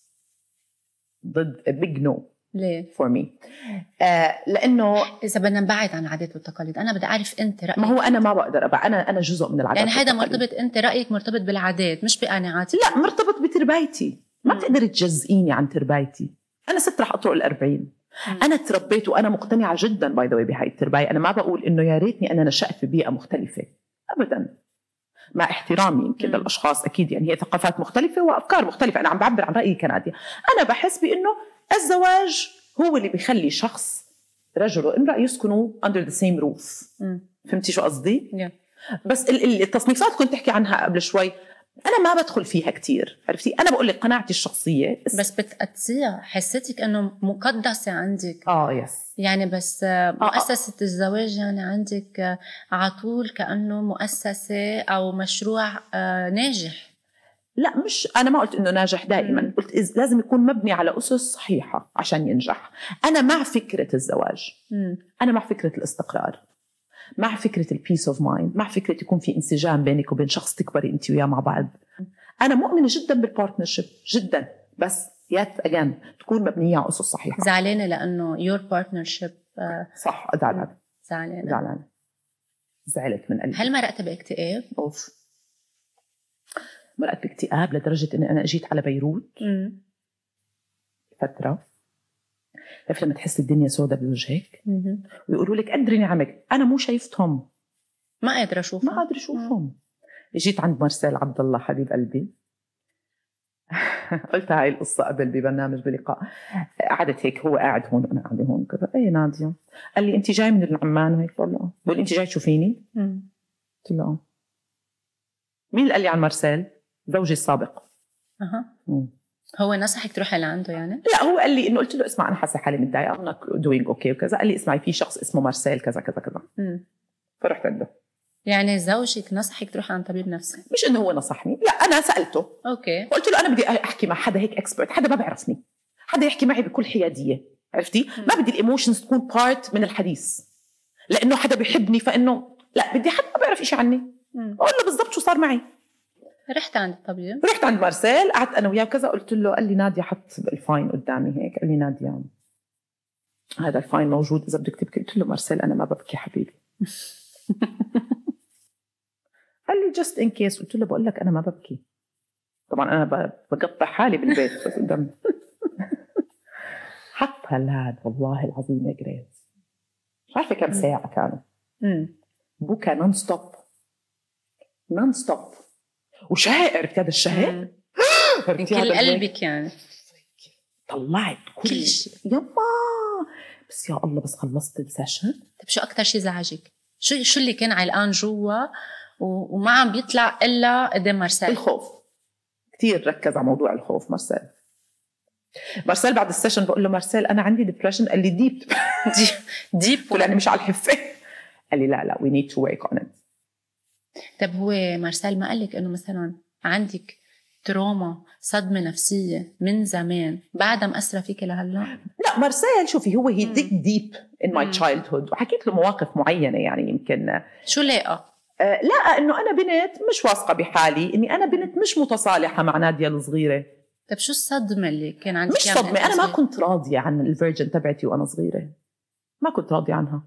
ضد big no. ليه؟ for me. لأنه إذا بدنا نبعد عن العادات والتقاليد، أنا بدي أعرف أنت رأيك. ما هو أنا ما بقدر أبقى أنا جزء من العادات يعني هذا مرتبط، أنت رأيك مرتبط بالعادات مش بقناعاتك؟ لا، مرتبط بتربايتي. ما بتقدري تجزئيني عن تربايتي. أنا ست رح أطرق 40. أنا تربيت وأنا مقتنعة جدا باي ذا واي بهاي الترباية. أنا ما بقول إنه يا ريتني أنا نشأت في بيئة مختلفة أبدا، مع احترامي يمكن للأشخاص أكيد، يعني هي ثقافات مختلفة وأفكار مختلفة. أنا عم بعبر عن رأيي كنادية. أنا بحس بأنه الزواج هو اللي بيخلي شخص رجل وامرأة يسكنوا under the same roof. فهمتي شو قصدي؟ بس التصنيفات كنت تحكي عنها قبل شوي أنا ما بدخل فيها كتير، عرفتي؟ أنا بقول لك قناعتي الشخصية. بس بتقدسيها، حسيتك أنه مقدسة عندك. يس يعني بس مؤسسة الزواج يعني عندك عطول كأنه مؤسسة أو مشروع ناجح. لا، مش أنا ما قلت إنه ناجح دائما. قلت لازم يكون مبني على أسس صحيحة عشان ينجح. أنا مع فكرة الزواج. أنا مع فكرة الاستقرار، مع فكرة البيس اوف مايند، مع فكرة يكون في انسجام بينك وبين شخص تكبري انت وياه مع بعض. أنا مؤمنة جدا بالبارتنرشيب جدا، بس يات أجان تكون مبنية على أسس صحيحة. زعلانة لأنه your partnership صح. زعلانة زعلت من قلبي. هل مرقت باكتئاب؟ مرقت باكتئاب لدرجة إن أنا أجيت على بيروت فترة. عرفت لما تحس الدنيا سودة بوجهك ويقولوا لك قدري نعمك، أنا مو شايفتهم، ما قادر أشوفهم. جيت عند مارسيل عبد الله حبيب قلبي قلت هاي القصة قبل ببرنامج بلقاء. قعدت هيك، هو قاعد هون وأنا قاعدة هون كذا. أي نادية؟ قال لي أنت جاي من العمان وهيك. والله بقول أنت جاي تشوفيني؟ قلت له مين اللي قال لي عن مارسيل؟ زوجي السابق. هو نصحك تروحي لعنده يعني؟ لا، هو قال لي إنه، قلت له اسمع أنا حاسة حالي متضايقة I'm not doing okay وكذا. قال لي اسمعي في شخص اسمه مارسيل كذا كذا كذا. فرحت عنده. يعني زوجك نصحك تروح عند طبيب نفسي؟ مش إنه هو نصحني، لا أنا سألته. أوكي. قلت له أنا بدي أحكي مع حدا هيك إكسبرت، حدا ما بيعرفني، حدا يحكي معي بكل حيادية. عرفتي؟ ما بدي الإيموشنز تكون بارت من الحديث، لأنه حدا بيحبني فإنه لا، بدي حدا ما بيعرف إشي عني أقول له بالضبط شو صار معي. رحت عند الطبيب؟ رحت عند مارسيل، قعدت أنا وياه كذا. قلت له، قال لي نادية حط الفاين قدامي هيك. قال لي نادية هذا الفاين موجود إذا بدك تبكي. قلت له مارسيل أنا ما ببكي حبيبي. قال لي just in case. قلت له بقول لك أنا ما ببكي. طبعا أنا بقطع حالي بالبيت بس قدام. حط هالهاد والله العظيم يا جريز، مش عارفة كم ساعة كانوا بكى نون ستوب وشهق. عرفت هذا الشهق؟ من كل قلبك يعني طلعت كل شيء يما. بس يا الله، بس خلصت السيشن. طب شو أكتر شيء زعجك؟ شو اللي كان علقان جوا وما عم بيطلع إلا قدام مارسيل؟ الخوف. كتير ركز على موضوع الخوف مارسيل بعد السيشن بقول له مارسيل أنا عندي ديبريشن. قال لي ديب يعني مش على الحفة. قال لي لا we need to work on it. طب هو مارسيل ما قال لك إنه مثلا عندك تروما صدمة نفسية من زمان بعدها مأثرة فيك لهلا؟ لا مارسيل شوفي هو he dig deep in my childhood وحكيت له مواقف معينة يعني يمكن شو لاقى؟ لا إنه أنا بنت مش واثقة بحالي، إني أنا بنت مش متصالحة مع نادية الصغيرة. طب شو الصدمة اللي كان عندك؟ مش صدمة، أنا ما كنت راضية عن الفيرجن تبعتي وأنا صغيرة، ما كنت راضية عنها،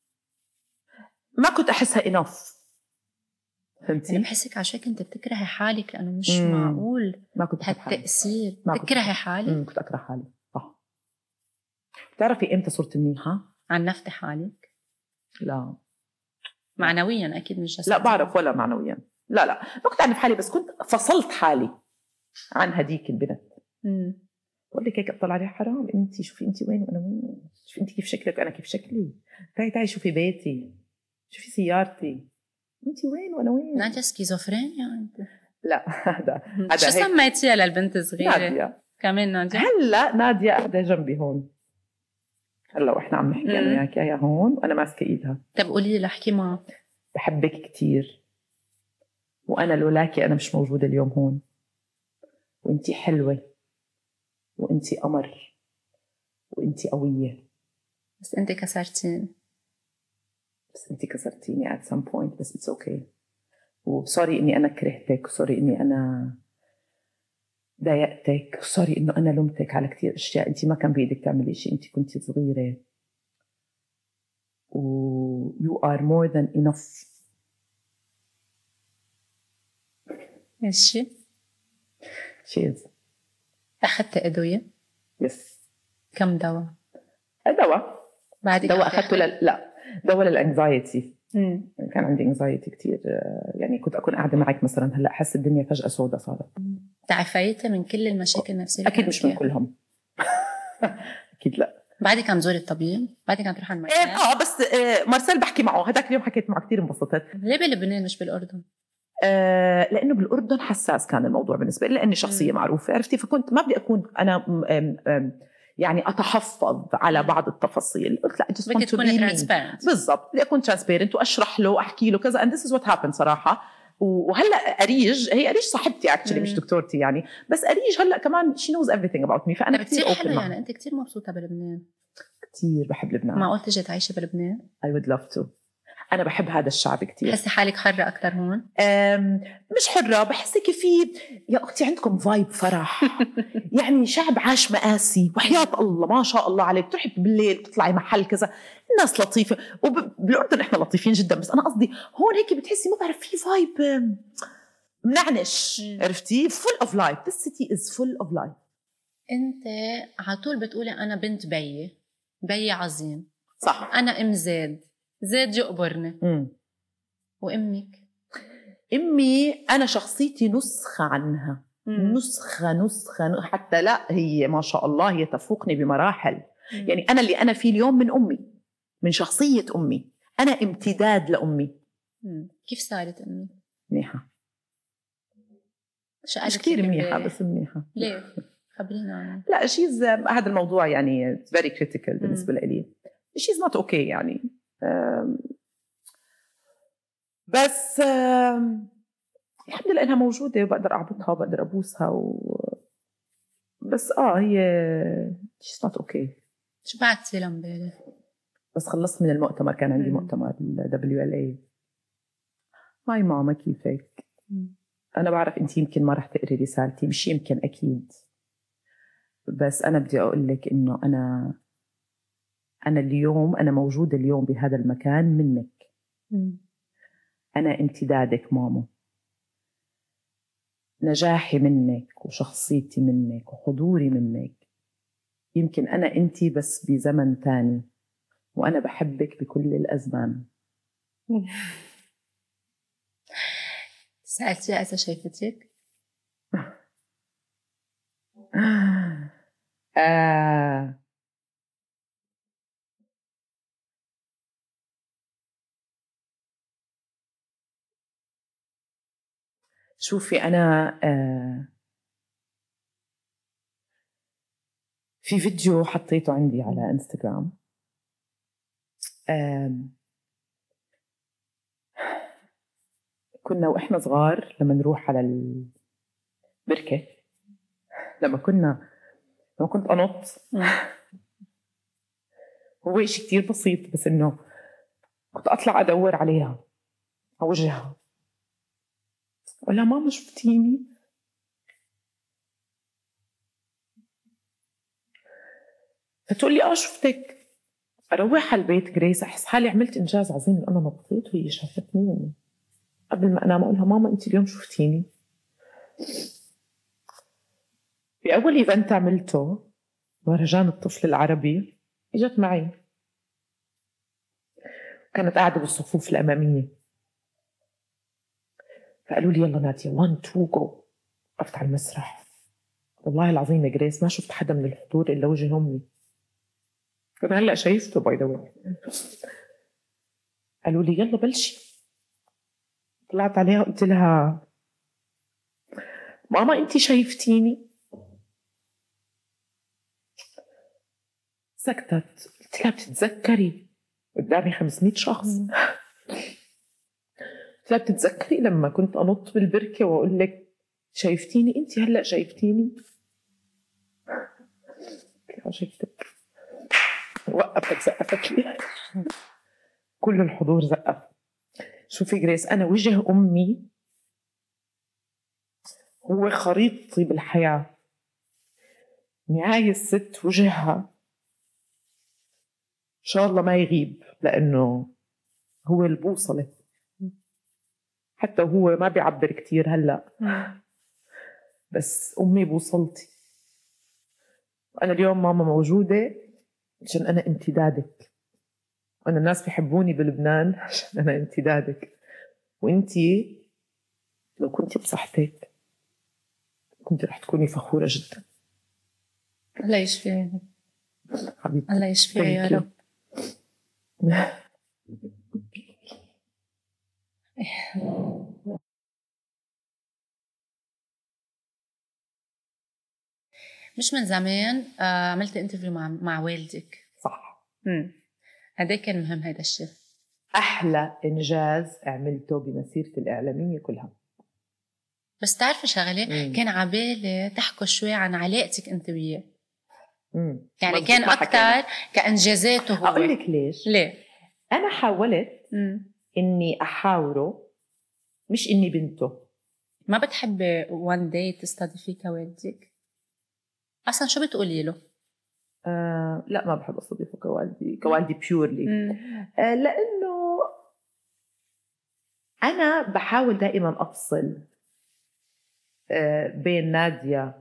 ما كنت أحسها enough. فهمتي؟ أنا بحسك عشان كنت بتكرهي حالك لأنه مش معقول ما كنت هالتأثير تكرهي حالك. كنت أكره حالي صح. تعرفي إمتى صرت منيحة؟ عنفتي حالك؟ لا معنويا أكيد مش جسديا. لا بعرف ولا معنويا، لا ما كنت أعنف حالي، بس كنت فصلت حالي عن هديك البنت. بقول لك هيك أطلع عليها حرام، أنت شوفي أنت وين وأنا وين، شوفي أنت كيف شكلك وأنا كيف شكلي، تعي شوفي بيتي، شوفي سيارتي، أنت وين وأنا وين. نادية سكيزوفرينيا أنت؟ لا هذا شو سميتيها للبنت الصغيرة؟ نادية. كمان نادية. هلا نادية قاعدة جنبي هون هلا وإحنا عم نحكي أنا وياك يا هون وأنا ماسكة إيدها. طب قولي لي احكي معها. بحبك كتير، وأنا لولاكي أنا مش موجودة اليوم هون، وأنتي حلوة وأنتي قمر وأنتي قوية، بس أنت كسرتيني. بس أنتي كسرتيني at some point، بس it's okay. وسوري إني أنا كرهتك، وسوري إني أنا ضايقتك، وسوري إنه أنا لومتك على كتير أشياء أنتي ما كان بإيدك تعملي شيء، أنتي كنتي صغيرة و you are more than enough. ماشي. cheers. أخذت أدوية؟ يس. كم دواء؟ دواء. بعدك دواء أخذته لا دواء للانكزايتي. كان عندي انكزايتي كتير، يعني كنت أكون قاعدة معك مثلا هلا أحس الدنيا فجأة سودة صارت. تعافيتي من كل المشاكل النفسية؟ أكيد مش من كلهم. أكيد لا. بعدك عم زوري الطبيب؟ بعدك عم تروح على المركز؟ بس مارسيل بحكي معه هداك اليوم، حكيت معه كتير انبسطت. ليه بلبنان مش بالأردن؟ لأنه بالأردن حساس كان الموضوع بالنسبة لي، لأني شخصية معروفة عرفتي، فكنت ما بدي أكون أنا يعني أتحفظ على بعض التفاصيل. قلت لا بدي تكوني ترانسبيرنت. بالضبط، بدي أكون ترانسبيرنت وأشرح له وأحكي له كذا and this is what happened صراحة. وهلا أريج، هي أريج صاحبتي actually مش دكتورتي يعني، بس أريج هلا كمان she knows everything about me، فأنا كتير حلو يعني. أنت كتير مبسوطة بلبنان؟ كتير بحب لبنان. معقول تجي تعيشي بلبنان؟ I would love to. أنا بحب هذا الشعب كتير. بحسي حالك حرة أكتر هون؟ مش حرة، بحسك في يا أختي عندكم فايب فرح. يعني شعب عاش مآسي وحياة الله ما شاء الله عليك، تروحي بالليل تطلعي محل كذا الناس لطيفة، وبالأردن إحنا لطيفين جدا، بس أنا قصدي هون هيك بتحسي ما بعرف في فايب منعنش، عرفتي؟ full of life. this city is full of life. أنت عطول بتقولي أنا بنت بي عظيم. صح. أنا أم زاد يقبرني. وأمك؟ أمي أنا شخصيتي نسخة عنها. نسخة حتى لا هي ما شاء الله هي تفوقني بمراحل. يعني أنا اللي أنا فيه اليوم من أمي، من شخصية أمي، أنا امتداد لأمي. كيف صارت أمي؟ منيحة. مش كتير منيحة بس منيحة. ليه؟ خبرينا عنها. لا هذا الموضوع يعني very critical بالنسبة لي. she's not okay يعني. بس الحمد لله إنها موجودة وبقدر أعبطها وبقدر أبوسها بس هي she's not okay. شو بعتي لهم امبارح؟ بس خلصت من المؤتمر، كان عندي مؤتمر WLA. هاي ماما كيفك؟ أنا بعرف أنت يمكن ما رح تقري رسالتي، مش يمكن أكيد، بس أنا بدي أقول لك إنه أنا اليوم أنا موجودة اليوم بهذا المكان منك. أنا امتدادك ماما، نجاحي منك وشخصيتي منك وحضوري منك. يمكن أنا أنتي بس بزمن تاني، وأنا بحبك بكل الأزمان. سألتيها إذا شايفتك؟ شوفي أنا في فيديو حطيته عندي على انستغرام. كنا وإحنا صغار لما نروح على بركة لما كنت أنط. هو إشي كتير بسيط، بس إنه كنت أطلع أدور عليها أوجهها، ولا ماما شفتيني؟ فتقول لي شفتك. أروح على البيت جريس أحس حالي عملت إنجاز عظيم إن أنا نطيت وهي شافتني. قبل ما أنام أقولها ماما أنت اليوم شفتيني. في أول إيفنت عملته مهرجان الطفل العربي إجت معي، كانت قاعدة بالصفوف الأمامية، فقالوا لي يلا نادية 1 2 جو. وقفت على المسرح، والله العظيم يا جريس ما شفت حدا من الحضور إلا وجه أمي. كنت هلأ شايفته باي ذا واي. قالوا لي يلا بلشي. طلعت عليها قلت لها ماما أنتي شايفتيني؟ سكتت. قلت لها بتتذكري قدامي 500 شخص؟ قلت لها بتتذكري لما كنت أنط بالبركة وأقول لك شايفتيني؟ أنتي هلأ شايفتيني؟ قلت لها شايفتك. وقفت زقفت لي. كل الحضور زقف. شوفي جريس، أنا وجه أمي هو خريطتي بالحياة. هاي الست وجهها إن شاء الله ما يغيب، لأنه هو البوصلة. حتى هو ما بيعبر كتير هلأ، بس أمي بوصلتي. وأنا اليوم ماما موجودة عشان أنا امتدادك، وأنا الناس بيحبوني بلبنان عشان أنا امتدادك. وإنتي لو كنتي بصحتك كنتي رح تكوني فخورة جدا. الله يشفيها حبيبتي الله يشفيها يا رب. مش من زمان عملت انترفيو مع والدك. صح. قد ايه كان مهم هيدا الشيء؟ أحلى إنجاز عملته بمسيرتي الإعلامية كلها. بس تعرفي شغلة، كان عبالي تحكوا شوي عن علاقتك انت وياه. يعني كان أكتر كإنجازاته هو. أقول لك ليش؟ ليه؟ أنا حاولت إني أحاوره، مش إني بنته. ما بتحبي وان داي تستضيفيه كوالدك؟ أصلا شو بتقولي له؟ لا ما بحب أستضيفه كوالدي بيورلي. لأنه أنا بحاول دائما أفصل بين نادية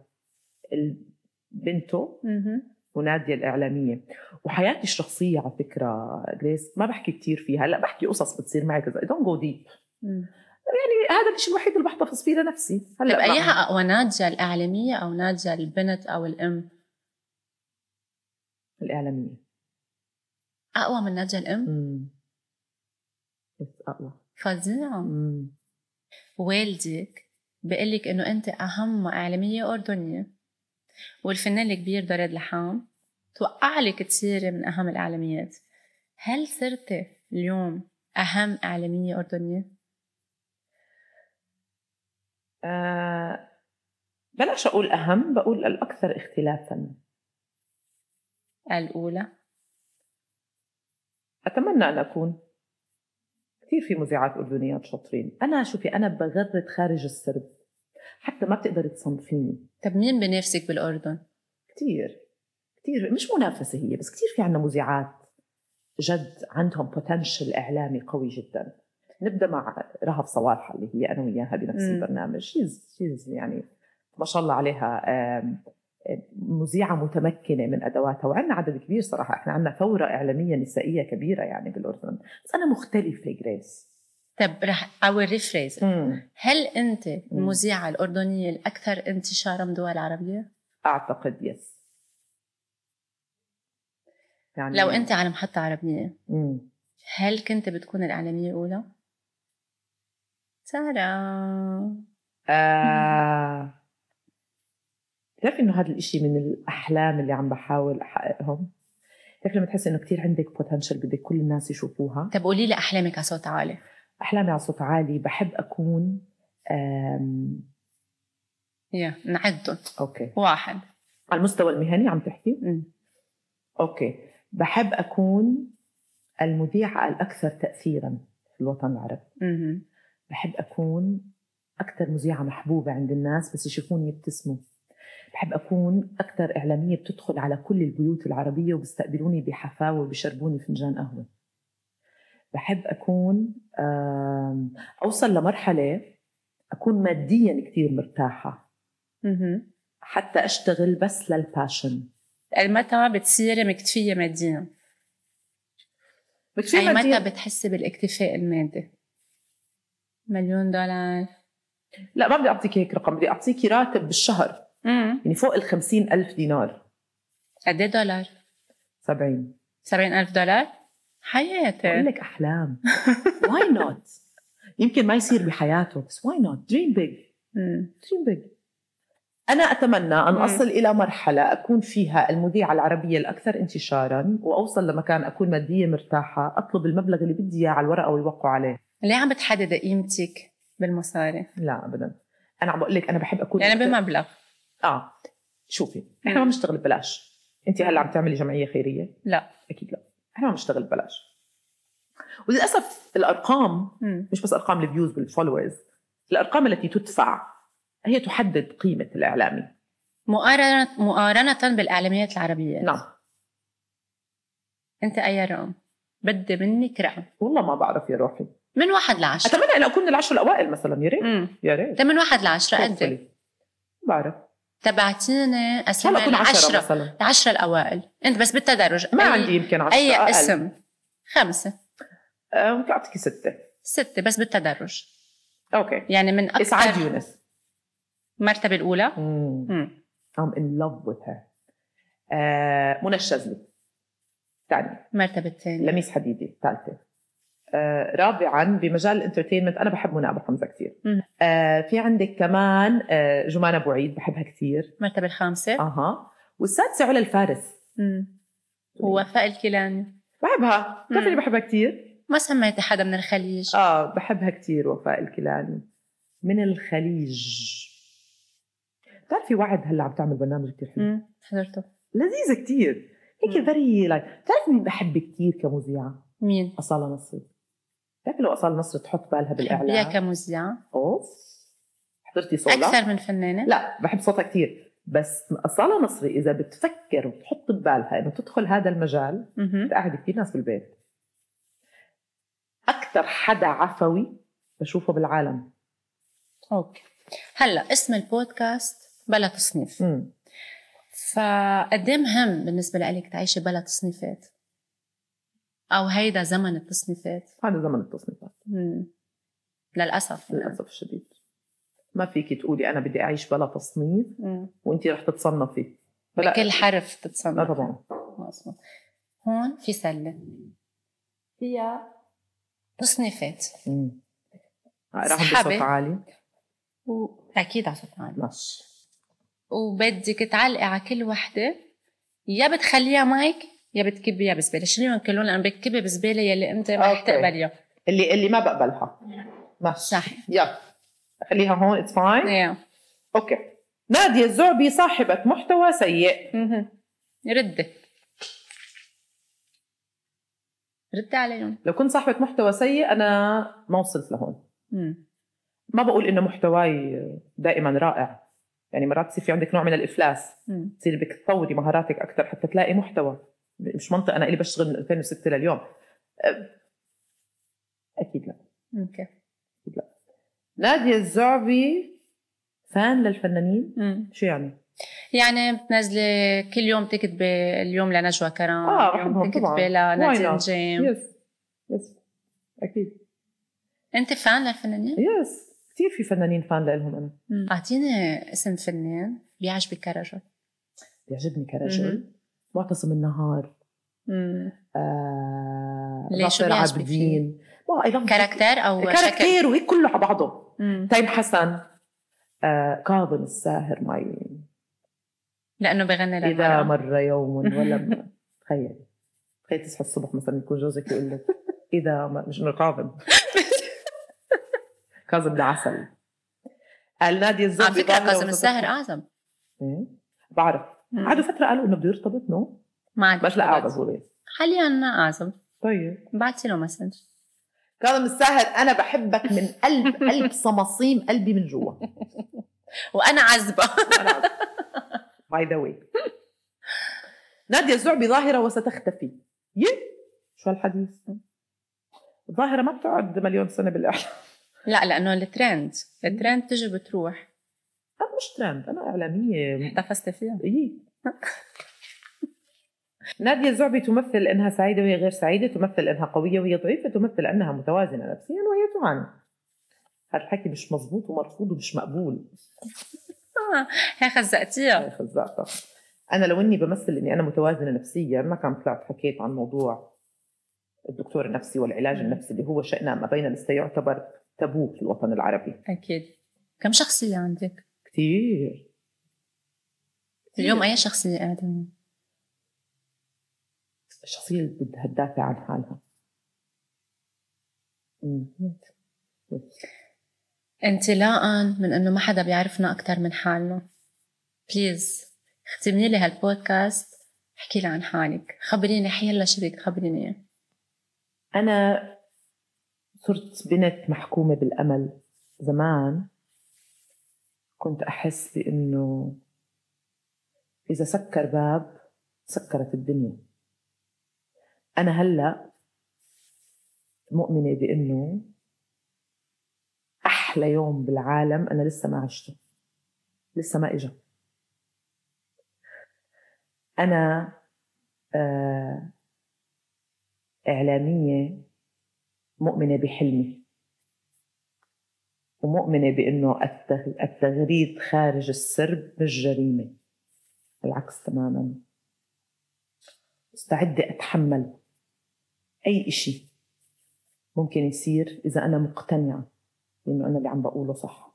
بنته ونادية الإعلامية وحياتي الشخصية. على فكرة جريس ما بحكي كتير فيها، هلا بحكي قصص بتصير معي كذا don't go deep. يعني هذا الشيء الوحيد اللي بحتفظ فيه لنفسي. هلا طيب أيها أقوى، نادية الإعلامية أو نادية البنت أو الأم؟ الإعلامية أقوى من نادية الأم؟ بس أقوى. فظيعة. والدك بقلك إنه أنت أهم إعلامية أردنية، والفنان الكبير دراد لحام توقع لك تصيري من أهم الإعلاميات. هل صرتي اليوم أهم إعلامية أردنية؟ بلاش أقول أهم، بقول الأكثر اختلافاً. الأولى. أتمنى أن أكون. كثير في مذيعات أردنيات شاطرين. أنا شوفي أنا بغرد خارج السرب، حتى ما بتقدر تصنفيني. طب مين بنافسك بالأردن؟ كتير مش منافسة هي، بس كتير في عنا مذيعات جد عندهم بوتنشل إعلامي قوي جدا. نبدأ مع رهف صوالحة اللي هي أنا وياها بنفس البرنامج. شيز يعني ما شاء الله عليها مذيعة متمكنة من أدواتها، وعندنا عدد كبير صراحة. إحنا عندنا ثورة إعلامية نسائية كبيرة يعني بالأردن. بس أنا مختلفة جريس. طب رح أوري فريز. هل أنت المذيعة الأردنية الأكثر انتشارا من الدول العربية؟ أعتقد يس. يعني لو أنت على محطة عربية هل كنت بتكون الإعلامية الأولى؟ سارة. تعرف إنه هذا الإشي من الأحلام اللي عم بحاول أحققهم. تعرف لما تحس إنه كتير عندك بوتنشل بدك كل الناس يشوفوها. طب قولي لي أحلامك على صوت عالي. أحلامي على صوت عالي، بحب أكون نعدهم. اوكي. 1. على المستوى المهني عم تحكي؟ اوكي. بحب اكون المذيعة الأكثر تأثيراً في الوطن العربي. بحب أكون أكثر مذيعة محبوبة عند الناس بس يشوفوني يبتسموا. بحب أكون أكثر إعلامية بتدخل على كل البيوت العربية وبيستقبلوني بحفاوة وبيشربوني فنجان قهوة. بحب أكون أوصل لمرحلة أكون مادياً كتير مرتاحة حتى أشتغل بس للباشن. متى بتصيري مكتفية مادياً؟ أي متى بتحسي بالاكتفاء المادي؟ $1,000,000؟ لا ما بدي أعطيك هيك رقم، بدي أعطيك راتب بالشهر يعني فوق 50,000 دينار. قد ايه دولار؟ 70,000 $70,000. حياتي بقول لك أحلام. why not؟ يمكن ما يصير بحياته بس why not؟ dream big. dream big. أنا أتمنى أن أصل إلى مرحلة أكون فيها المذيعة العربية الأكثر انتشاراً وأوصل لمكان أكون مادية مرتاحة أطلب المبلغ اللي بدي إياه على الورقة ويوقعوا عليه. ليه عم بتحدد قيمتك بالمصاري؟ لا أبداً. أنا عم بقول لك أنا بحب أكون يعني بمبلغ. شوفي إحنا ما بنشتغل ببلاش. أنت هلأ عم تعملي جمعية خيرية؟ لا أكيد لا. إحنا ما بنشتغل ببلاش. وللأسف الأرقام مش بس أرقام الفيوز بالفولورز، الأرقام التي تدفع هي تحدد قيمة الإعلامي مقارنة بالإعلاميات العربية. نعم. أنت أي رقم؟ بدي منك رقم. والله ما بعرف يا روحي. من 1 ل10. أتمنى أن أكون من 10 الأوائل مثلا. يا ريت يا ريت. من 1 ل10 قد بعرف. تبعتيني أسماء ال10 الأوائل. أنت بس بالتدرج. ما عندي يمكن 10 أي أقل. اسم؟ 5. ممكن أعطيكي 6 بس بالتدرج. أوكي. يعني من أكثر. إسعاد يونس مرتبة الأولى. I'm in love with her. منى الشاذلي ثاني. مرتبة الثانية لميس حديدي ثالثة. رابعاً بمجال الانترتينمنت أنا بحب منى أبو حمزة كتير. في عندك كمان جمانة أبو عيد بحبها كتير. مرتبة الخامسة. والسادسة علا الفارس. ووفاء الكيلاني بحبها. كيف اللي بحبها كتير. ما سميت حدا من الخليج. بحبها كتير وفاء الكيلاني من الخليج. بتعرفي وعد هلا عم تعمل برنامج كتير حلو. حضرته لذيذة كتير هيك فيري بتعرف مين بحب كتير كمذيعة؟ مين؟ أصالة نصري. بتعرفي لو أصالة نصري تحط بالها بالإعلام. بحبيها كمذيعة. حضرتي صوتها؟ أكثر من فنانة؟ لا بحب صوتها كتير بس أصالة نصري إذا بتفكر وتحط ببالها إنه تدخل هذا المجال بتقعد كتير ناس بالبيت. أكثر حدا عفوي بشوفه بالعالم. أوكي. هلا اسم البودكاست بلا تصنيف. فقد ايه مهم بالنسبه لك تعيشي بلا تصنيفات؟ او هيدا زمن التصنيفات؟ هذا زمن التصنيفات. للاسف الشديد ما فيكي تقولي انا بدي اعيش بلا تصنيف وانتي رح تتصنفي بكل حرف تتصنفي. لا طبعا. هون في سله فيها تصنيفات. راح بصوت عالي واكيد على صوت عالي ماشي. وبدك تعلقي على كل وحده، يا بتخليها مايك يا بتكبيها بزباله. شنو كلهم انا بكبي بزباله يلي انت ما رح تقبليها. اللي ما بقبلها ماشي صح. يلا خليها هون اتس فاين. اوكي. نادية الزعبي صاحبة محتوى سيء. ردي عليهم. لو كنت صاحبة محتوى سيء أنا ما وصلت لهون. ما بقول إنه محتواي دائما رائع، يعني مرات تصير في عندك نوع من الإفلاس، تصير بدك تطوري مهاراتك أكثر حتى تلاقي محتوى. مش منطق أنا اللي بشتغل من 2006 لليوم. أكيد لا. أوكي. أكيد لا. نادية الزعبي فان للفنانين. شو يعني؟ يعني بتنزلي كل يوم تكتبي اليوم لنجوى كرام، اليوم تكتبي لنادين جيم. يس أكيد. أنت فان للفنانين؟ يس كتير في فنانين فان لهم أنا. أعطيني اسم فنان بيعجبك كرجل. بيعجبني كرجل معتصم النهار. ليش بيعجبك فيه؟ كاركتر أو كاركتير وهيك كله على بعضه. تيم حسن. كاظم الساهر ماي لأنه بغني لك إذا مر يوم ولا تخيل تصحى الصبح مثلا يكون جوزك يقول لك إذا مش إنه كاظم. كاظم ده عسل. قال نادية الزعبي على فكرة كاظم الساهر أعزب. بعرف قعدوا فترة قالوا إنه بده يرتبط نو ما عاد بس لا أعزب هو حاليا أعزب. طيب بعتي له مسج. كاظم الساهر أنا بحبك من قلب صمصيم قلبي من جوا وأنا عزبة باي ذا واي. نادية الزعبي ظاهرة وستختفي. شو هالحديث؟ الظاهرة ما بتقعد مليون سنة بالإعلام. لا لأنه الترند تجي بتروح. أنا مش ترند، أنا إعلامية احتفظت فيها. نادية الزعبي تمثل أنها سعيدة وهي غير سعيدة، تمثل أنها قوية وهي ضعيفة، تمثل أنها متوازنة نفسيا وهي تعاني. هذا الحكي مش مزبوط ومرفوض ومش مقبول. هي خزقتيها. خزقتها. أنا لو إني بمثل إني أنا متوازنة نفسيا ما كان طلعت حكيت عن موضوع الدكتور النفسي والعلاج النفسي اللي هو شأنه ما بين لسه يعتبر تابو في الوطن العربي. أكيد. كم شخصية عندك؟ كتير. اليوم أي شخصية قاعدة؟ الشخصية اللي بدها تدافع عن حالها. انطلاقا من انه ما حدا بيعرفنا اكتر من حالنا، بليز اختمني لي هالبودكاست، احكي لي عن حالك، خبريني حيلا شريك، خبريني. انا صرت بنت محكومة بالامل. زمان كنت احس بانه اذا سكر باب سكرت الدنيا. انا هلا مؤمنة بانه أحلى يوم بالعالم أنا لسه ما عشته، لسه ما إجا. أنا إعلامية مؤمنة بحلمي ومؤمنة بأنه التغريد خارج السرب مش جريمة، بالعكس تماما. مستعدة أتحمل أي إشي ممكن يصير إذا أنا مقتنعة إنه أنا اللي عم بقوله صح.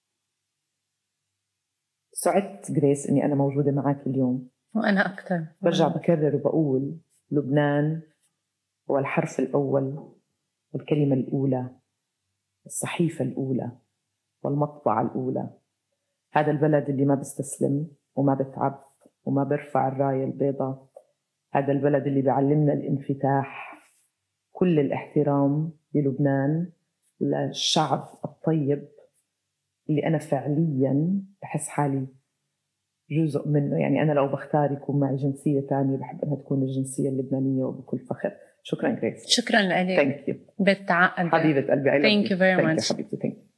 سعدت جريس إني أنا موجودة معك اليوم، وأنا أكتر. برجع بكرر وبقول لبنان هو الحرف الأول والكلمة الأولى، الصحيفة الأولى والمطبعة الأولى. هذا البلد اللي ما بيستسلم وما بتعب وما برفع الراية البيضاء. هذا البلد اللي بيعلمنا الانفتاح. كل الاحترام للبنان، للشعب الطيب اللي أنا فعلياً بحس حالي جزء منه. يعني أنا لو بختار يكون معي جنسية تانية بحب أنها تكون الجنسية اللبنانية وبكل فخر. شكراً جريس. شكراً لك. Thank you. بالتعقد حبيبة قلبي. Thank you very much. Thank you حبيبتي. Thank you.